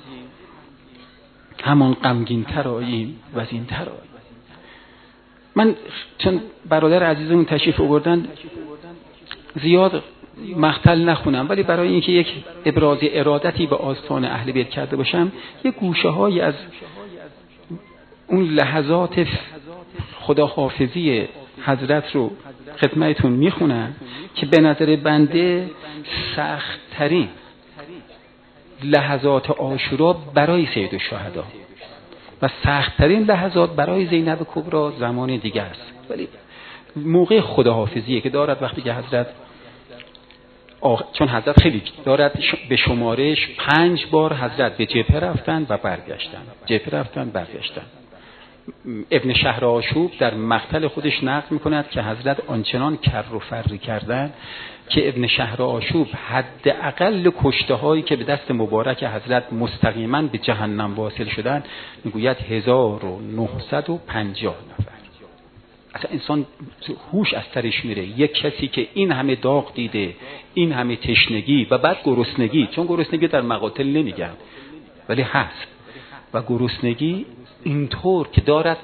S1: همان غمگین تراییم و از این تراییم. من چون برادر عزیزمون تشریف آوردن زیاد مقتل نخونم، ولی برای اینکه یک ابراز ارادتی به آستان اهل بیت کرده باشم یک گوشه های از اون لحظات خداحافظی حضرت رو خدمتتون میخونم که به نظر بنده سخت ترین لحظات عاشورا برای سید الشهدا و سخت‌ترین لحظات برای زینب کبرا زمان دیگه است، ولی موقع خداحافظیه که دارد وقتی که حضرت آخ... چون حضرت خیلی دارد به شمارش پنج بار حضرت به جبهه رفتن و برگشتن، جبهه رفتن برگشتن. ابن شهر آشوب در مقتل خودش نقل میکند که حضرت آنچنان کر و فر کردن که ابن شهر آشوب حداقل کشته هایی که به دست مبارک حضرت مستقیما به جهنم واصل شدن میگوید هزار و نهصد و پنجاه نفر. اصلا انسان هوش از سرش میره. یک کسی که این همه داغ دیده، این همه تشنگی و بعد گرسنگی، چون گرسنگی در مقاتل نمیگن ولی هست، و گرسنگی اینطور که دارد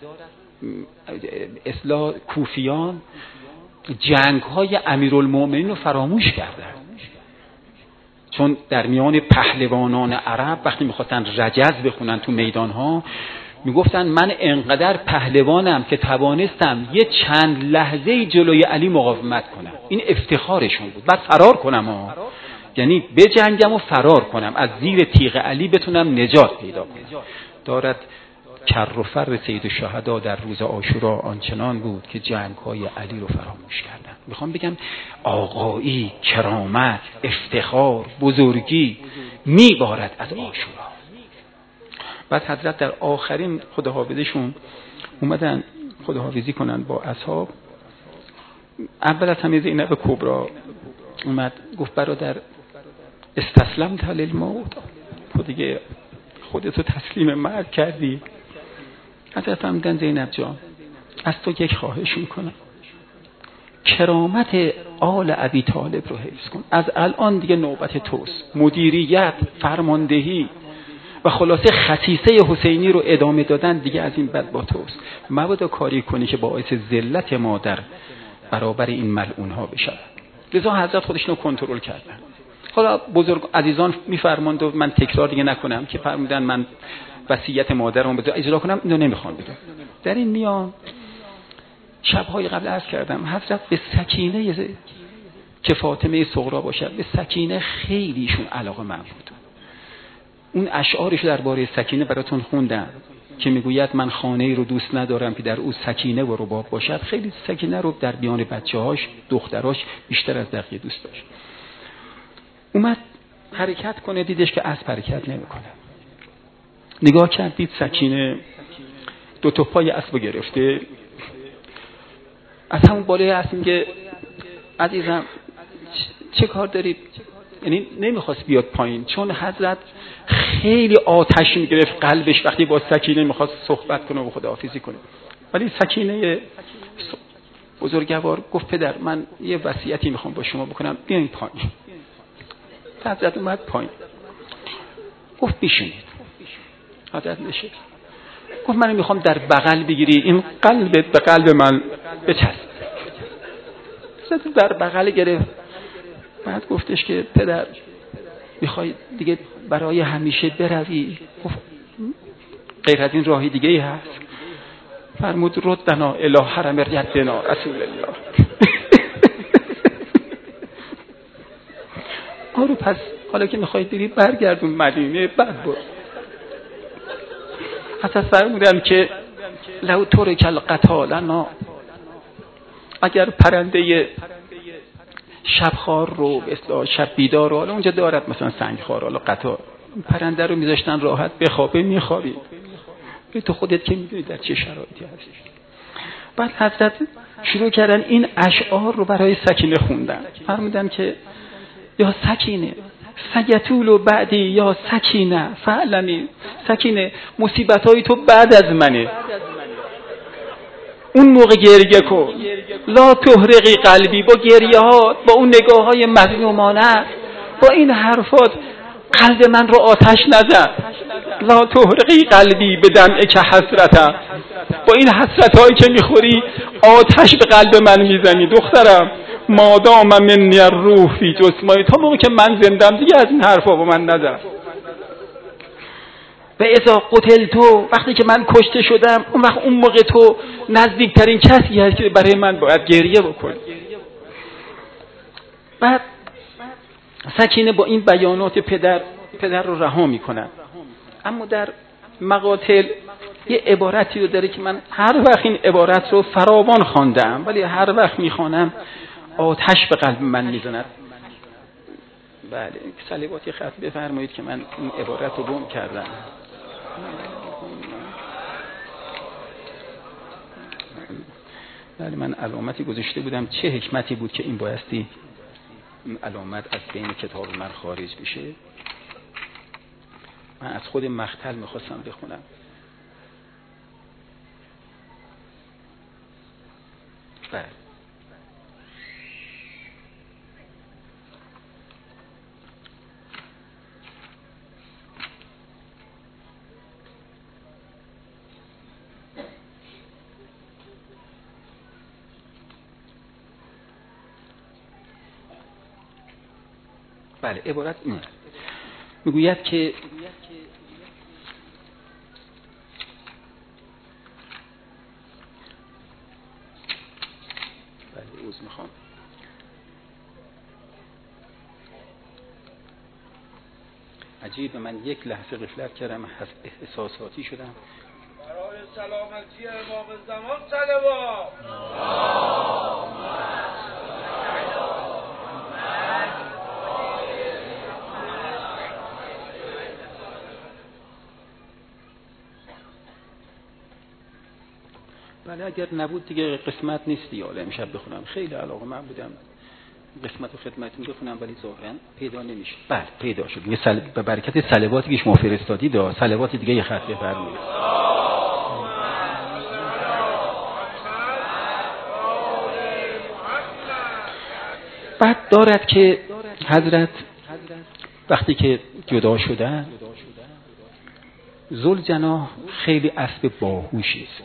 S1: اصلاح کوفیان جنگ های امیرالمؤمنین رو فراموش کردن، چون در میان پهلوانان عرب وقتی میخواستن رجز بخونن تو میدان ها میگفتن من انقدر پهلوانم که توانستم یه چند لحظه جلوی علی مقاومت کنم. این افتخارشون بود. بعد فرار کنم ها، یعنی بجنگم و فرار کنم، از زیر تیغ علی بتونم نجات پیدا کنم. دارد کر و فر سید الشهدا در روز عاشورا آنچنان بود که جنگ‌های علی رو فراموش کردن. میخوام بگم آقایی، کرامت، افتخار، بزرگی میبارد از عاشورا. بعد حضرت در آخرین خداحافظیشون اومدن خداحافظی کنن با اصحاب اول از همه زینب کبری اومد گفت برادر استسلمت للموت، تو دیگه خودتو تسلیم مرگ کردی. حضرت فرمودن زینب جان از تو یک خواهش میکنم، کرامت آل ابی طالب رو حفظ کن. از الان دیگه نوبت توست، مدیریت، فرماندهی و خلاصه خصیصه حسینی رو ادامه دادن دیگه از این بعد با توست. مبادا کاری کنی که باعث ذلت ما در برابر این ملعون ها بشه. لذا حضرت خودشونو کنترل کردن. حالا بزرگ عزیزان میفرماند و من تکرار دیگه نکنم که فرمودن من وصیت مادرم بده اجرا کنم، اینو نمیخوام بگم. در این میان شب‌های قبل عرض کردم حضرت به سکینه که فاطمه صغرا باشد، به سکینه خیلیشون علاقه من بود. اون اشعارش درباره سکینه براتون خوندم که میگوید من خانه‌ای رو دوست ندارم که در او سکینه و رباب باشد. خیلی سکینه رو در میان بچه‌هاش، دختراش بیشتر از بقیه دوست داشت. اومد حرکت کنه، دیدش که اسب حرکت نمی‌کنه. نگاه کرد دید سکینه دو تا پای اسب گرفته، از همون بالای اسب میگه عزیزم چه کار دارید؟ یعنی نمیخواست بیاد پایین، چون حضرت خیلی آتش میگرفت قلبش وقتی با سکینه میخواست صحبت کنه و خداحافظی کنه. ولی سکینه بزرگوار گفت پدر من یه وصیتی میخوام با شما بکنم، بیاین پایین. حضرت اومد پایین، گفت بشینید. حضرت نشست، گفت من میخوام در بغل بگیری، این قلبت به قلب من بچسب. حضرت در بغل گرفت. بعد گفتش که پدر میخوای دیگه برای همیشه بروی؟ گفت غیر از این راهی دیگه ای هست؟ فرمود ردنا الی حرم یدنا رسول الله. آره پس حالا که میخوای بری برگردون مدینه، بعد برو. حتی فرمودن که لو ترک القتالنا، اگر پرنده شبخوار رو به اصطلاح شب بیدار رو، حالا اونجا دارد مثلا سنگخوار، حالا قطار، پرنده رو میذاشتن راحت بخوابه میخوابی، تو خودت که میدونی در چه شرایطی هستی. بعد حضرت شروع کردن این اشعار رو برای سکینه خوندن. فرمودن که یا سکینه سیطول و بعدی یا سکینه فعلمی، سکینه مصیبت‌های تو بعد از منه، اون موقع گریه کن. لا تحرقی قلبی، با گریه ها، با اون نگاه های مظلومانه، با این حرفات قلب من رو آتش نزن. لا تحرقی قلبی به دمعه که حسرته، با این حسرت هایی که میخوری آتش به قلب من میزنی دخترم. مادام منی الروح فی جسمای، تا موقع که من زندم دیگه از این حرفا با من نزن. و اذا قتلتو، وقتی که من کشته شدم اون وقت اون موقع تو نزدیکترین کسی هست که برای من باید گریه بکنی. بعد سکینه با این بیانات پدر پدر رو رها میکنن. اما در مقاتل یه عبارتی رو داره که من هر وقت این عبارت رو فراوان خواندم، ولی هر وقت میخوانم آتش به قلب من میزند. بله صلیواتی خط بفرمایید که من این عبارت رو گم کردم. بله من علامتی گذاشته بودم، چه حکمتی بود که این بایستی این علامت از بین کتاب من خارج بشه. من از خود مقتل میخواستم بخونم. بله بله عبارت اینه، میگوید که بله عوض میخوام عجیب، من یک لحظه غفلت کردم، احساساتی شدم.
S2: برای سلامتی امام زمان صلوات.
S1: بله اگر نبود دیگه قسمت نیست دیگه. حالا امشب بخونم، خیلی علاقه من بودم قسمت رو خدمتتون بخونم ولی ظاهرا پیدا نمیشه. بله پیدا شد. یه سل... به برکت صلواتی که شما فرستادید دا صلوات دیگه یه خط بفرمایید. بعد دارد که حضرت وقتی که جدا شدن، ذوالجناح خیلی اسب باهوشی است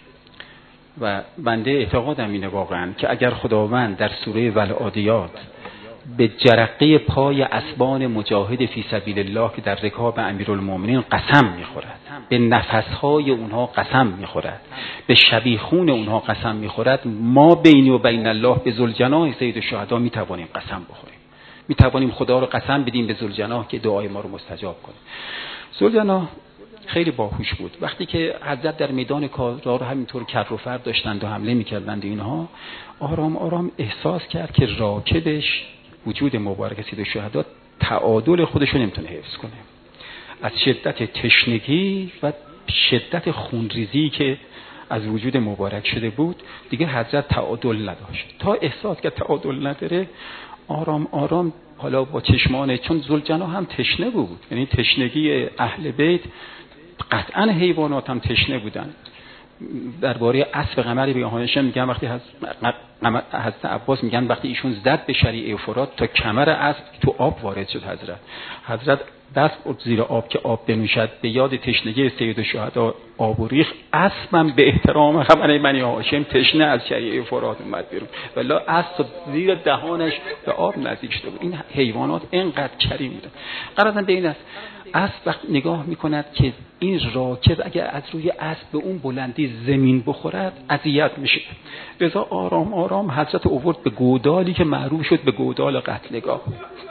S1: و بنده اعتقادم اینه واقعا که اگر خداوند در سوره والعادیات به جرقه پای اسبان مجاهد فی سبیل الله که در رکاب امیرالمومنین قسم میخورد، به نفسهای اونها قسم میخورد، به شبیخون اونها قسم میخورد، ما بینی و بین الله به ذوالجناح سید الشهدا میتوانیم قسم بخوریم، میتوانیم خدا رو قسم بدیم به ذوالجناح که دعای ما رو مستجاب کنه. ذوالجناح خیلی باهوش بود. وقتی که حضرت در میدان کارزار همینطور کر و فر داشتند و حمله میکردند اینها، آرام آرام احساس کرد که راکبش وجود مبارک سید الشهدا تعادل خودش رو نمیتونه حفظ کنه. از شدت تشنگی و شدت خونریزی که از وجود مبارک شده بود دیگه حضرت تعادل نداشت. تا احساس که تعادل نداره آرام آرام حالا با چشمانه، چون ذوالجناح هم تشنه بود، یعنی تشنگی اهل بیت قطعا حیوانات هم تشنه بودن. درباره اسب قمر بی هاشم میگن وقتی حضرت عباس میگن وقتی ایشون زد به شریعه فرات تا کمر اسب تو آب وارد شد، حضرت حضرت دست برد زیر آب که آب بنوشد، به یاد تشنگی سید الشهدا آب و ریخ، اسبم به احترام قمر بنی هاشم تشنه از شریعه فرات اومد بیرون، ولی اسب زیر دهانش به آب نزدیک شده بود. این حیوانات اینقدر کریم بودن. قرارن به این است اسب وقت نگاه میکند که این راکب اگر از روی اسب به اون بلندی زمین بخورد اذیت میشه، لذا آرام آرام حضرت آورد به گودالی که معروف شد به گودال قتلگاه.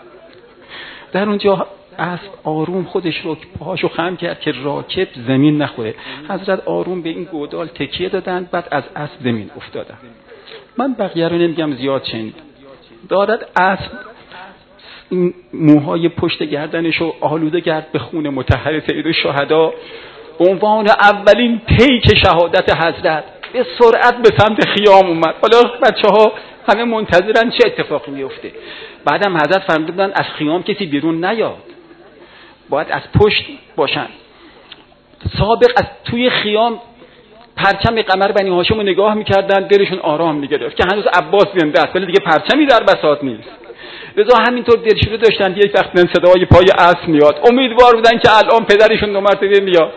S1: در اونجا اسب آروم خودش رو پاهاشو خم کرد که راکب زمین نخوره. حضرت آروم به این گودال تکیه دادن، بعد از اسب زمین افتادن. من بقیه رو نمیگم زیاد شنید. دارد اسب این موهای پشت گردنشو آلوده کرد به خون مطهر سید الشهدا. به عنوان اولین پیک شهادت حضرت به سرعت به سمت خیام اومد. حالا بچه‌ها همه منتظرن چه اتفاقی میفته. بعدم حضرت فرمودن از خیام کسی بیرون نیاد، باید از پشت باشن. سابق از توی خیام پرچم قمر بنی هاشم رو نگاه میکردن، دلشون آرام میگرفت که هنوز عباس زنده است ولی دیگه پرچمی در بساط نیست. لذا همینطور دلشوره داشتن یک وقت من صدای پای اسب میاد، امیدوار بودن که الان پدرشون دو مرتبه میاد.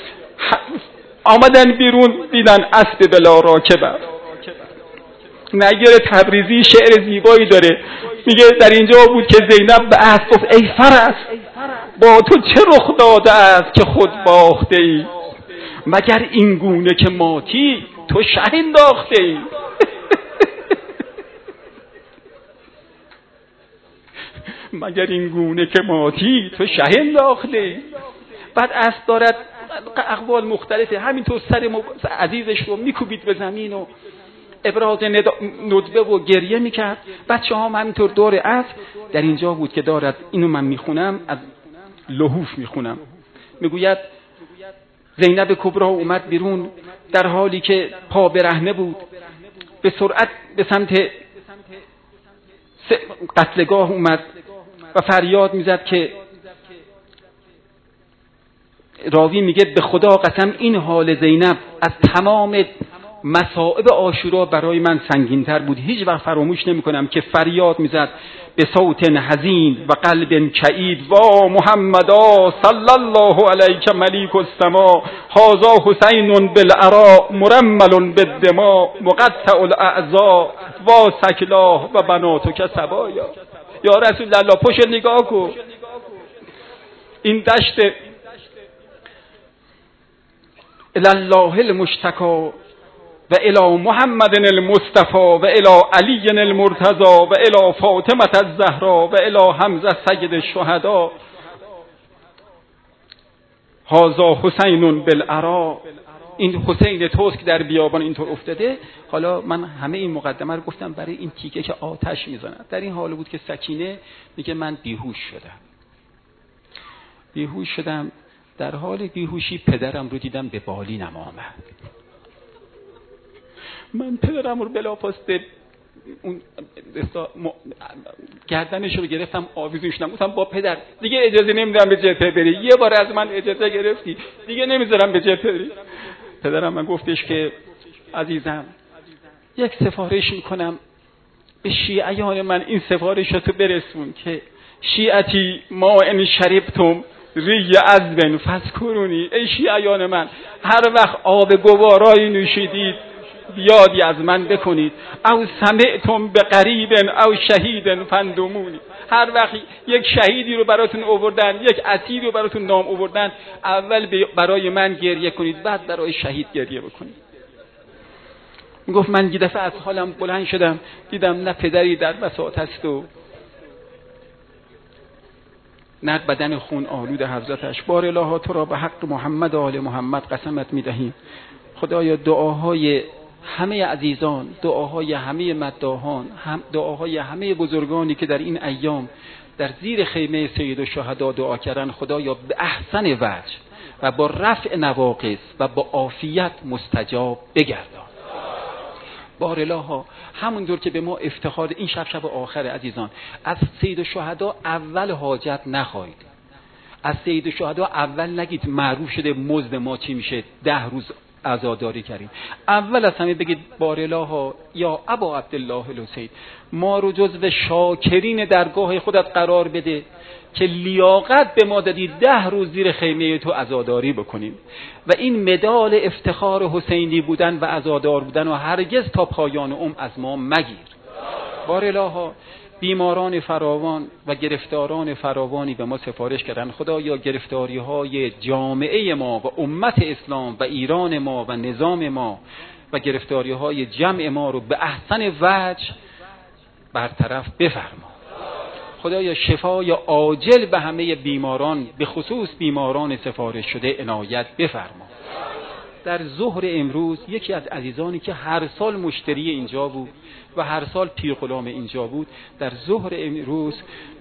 S1: آمدن بیرون دیدن اسب بلا راکب. نگر تبریزی شعر زیبایی داره، میگه در اینجا بود که زینب به اسب گفت ای فرس با تو چه رخ داده است که خود باخته ای، مگر این گونه که ماتی تو شه انداخته ای. مگر این گونه که ماتی تو شه انداخته ای. بعد اسب دارد اقوال مختلفه، همینطور سر مب... عزیزش رو میکوبید به زمین و ابراز ندبه و گریه میکرد. بچه ها هم همینطور دور اسب. در اینجا بود که دارد، اینو من میخونم از لحوف میخونم، میگوید زینب کبرا اومد بیرون در حالی که پا برهنه بود، به سرعت به سمت قتلگاه اومد و فریاد میزد که راوی میگه به خدا قسم این حال زینب از تمام مصائب عاشورا برای من سنگین‌تر بود. هیچ وقت فراموش نمی‌کنم که فریاد میزد به صوت حزین و قلب کئید وا محمدا صلی الله علیک ملیک السما هذا حسین بالعراء مرمل بالدماء مقطع الاعضاء وا سکلاه و بناتک سبایا. یا رسول الله پشت نگاه کن، این دشت الله المشتکا و الی محمد المصطفى و الی علی المرتضی و الی فاطمه الزهرا و الی حمزه سید الشهدا هذا حسین بالعراء. این حسین توست که در بیابان اینطور افتاده. حالا من همه این مقدمه رو گفتم برای این تیکه که آتش میزنه. در این حال بود که سکینه میگه من بیهوش شدم بیهوش شدم در حال بیهوشی پدرم رو دیدم به بالینم آمد. من پدرم رو بلافاصله اون گردنش رو گرفتم آویزون شدم، گفتم با پدر دیگه اجازه نمیدم به جبهه بری، یه بار از من اجازه گرفتی دیگه نمیذارم به جبهه بری. پدرم من گفتش که عزیزم یک سفارش میکنم به شیعیان من، این سفارشاتو برسون که شیعتی ما ان شربتم ری عذب فذکرونی، ای شیعیان من هر وقت آب گوارایی نوشیدید بیادی از من بکنید، او سمعتم به قریب او شهید فندمونی، هر وقت یک شهیدی رو براتون آوردن، یک اسیری رو براتون نام آوردن، اول برای من گریه کنید بعد برای شهید گریه بکنید. میگفت من یه دفعه از حالم بلند شدم دیدم نه پدری در بساط است و نه بدن خون آلود حضرتش. بار الها تو را به حق محمد و آل محمد قسمت میدهیم خدایا دعاهای همه عزیزان، دعاهای همه مداحان، هم دعاهای همه بزرگانی که در این ایام در زیر خیمه سید الشهدا دعا کردن خدایا به احسن وجه و با رفع نواقص و با عافیت مستجاب بگردان. بار الها همونطور که به ما افتخار این شب شب آخر عزیزان، از سید الشهدا اول حاجت نخواهید، از سید الشهدا اول نگید معروف شده مزد ما چی میشه ده روز عزاداری کردیم، اول از همه بگید بار الها یا ابا عبدالله الحسین ما رو جزو شاکرین درگاه خودت قرار بده که لیاقت به ما دادی ده روز زیر خیمه تو عزاداری بکنیم و این مدال افتخار حسینی بودن و عزادار بودن و هرگز تا پایان عمر از ما مگیر. بار الها بیماران فراوان و گرفتاران فراوانی به ما سفارش کردن خدایا گرفتاری های جامعه ما و امت اسلام و ایران ما و نظام ما و گرفتاری های جمع ما رو به احسن وجه برطرف بفرما. خدایا شفای عاجل به همه بیماران به خصوص بیماران سفارش شده عنایت بفرما. در ظهر امروز یکی از عزیزانی که هر سال مشتری اینجا بود و هر سال پیر غلام اینجا بود در ظهر امروز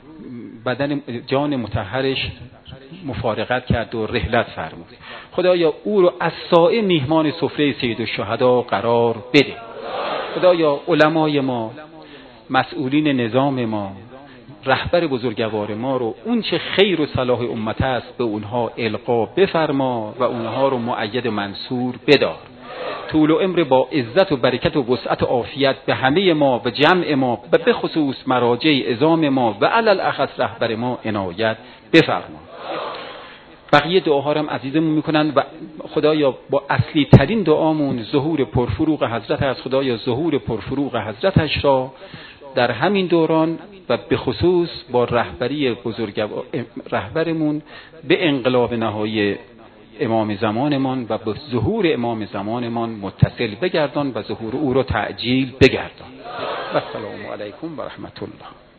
S1: بدن جان مطهرش مفارقت کرد و رحلت فرمود. خدایا او رو از سایه میهمان سفره سید الشهدا قرار بده. خدایا علمای ما، مسئولین نظام ما، رهبر بزرگوار ما رو اون چه خیر و صلاح امت است به اونها القا بفرما و اونها رو مؤید منصور بدار. طول و عمر با عزت و برکت و وسعت و عافیت به همه ما و جمع ما و به خصوص مراجع عظام ما و علل اخص رهبر ما عنایت بفرما. بقیه دعاها هم عزیزمون میکنن و خدایا با اصلی ترین دعامون ظهور پرفروغ حضرت از خدایا ظهور پرفروغ حضرتش را در همین دوران و به خصوص با رهبری بزرگوار رهبرمون به انقلاب نهایی امام زمانمان و به ظهور امام زمانمان متصل بگردان و ظهور او را تعجیل بگردان. و السلام علیکم و رحمت الله.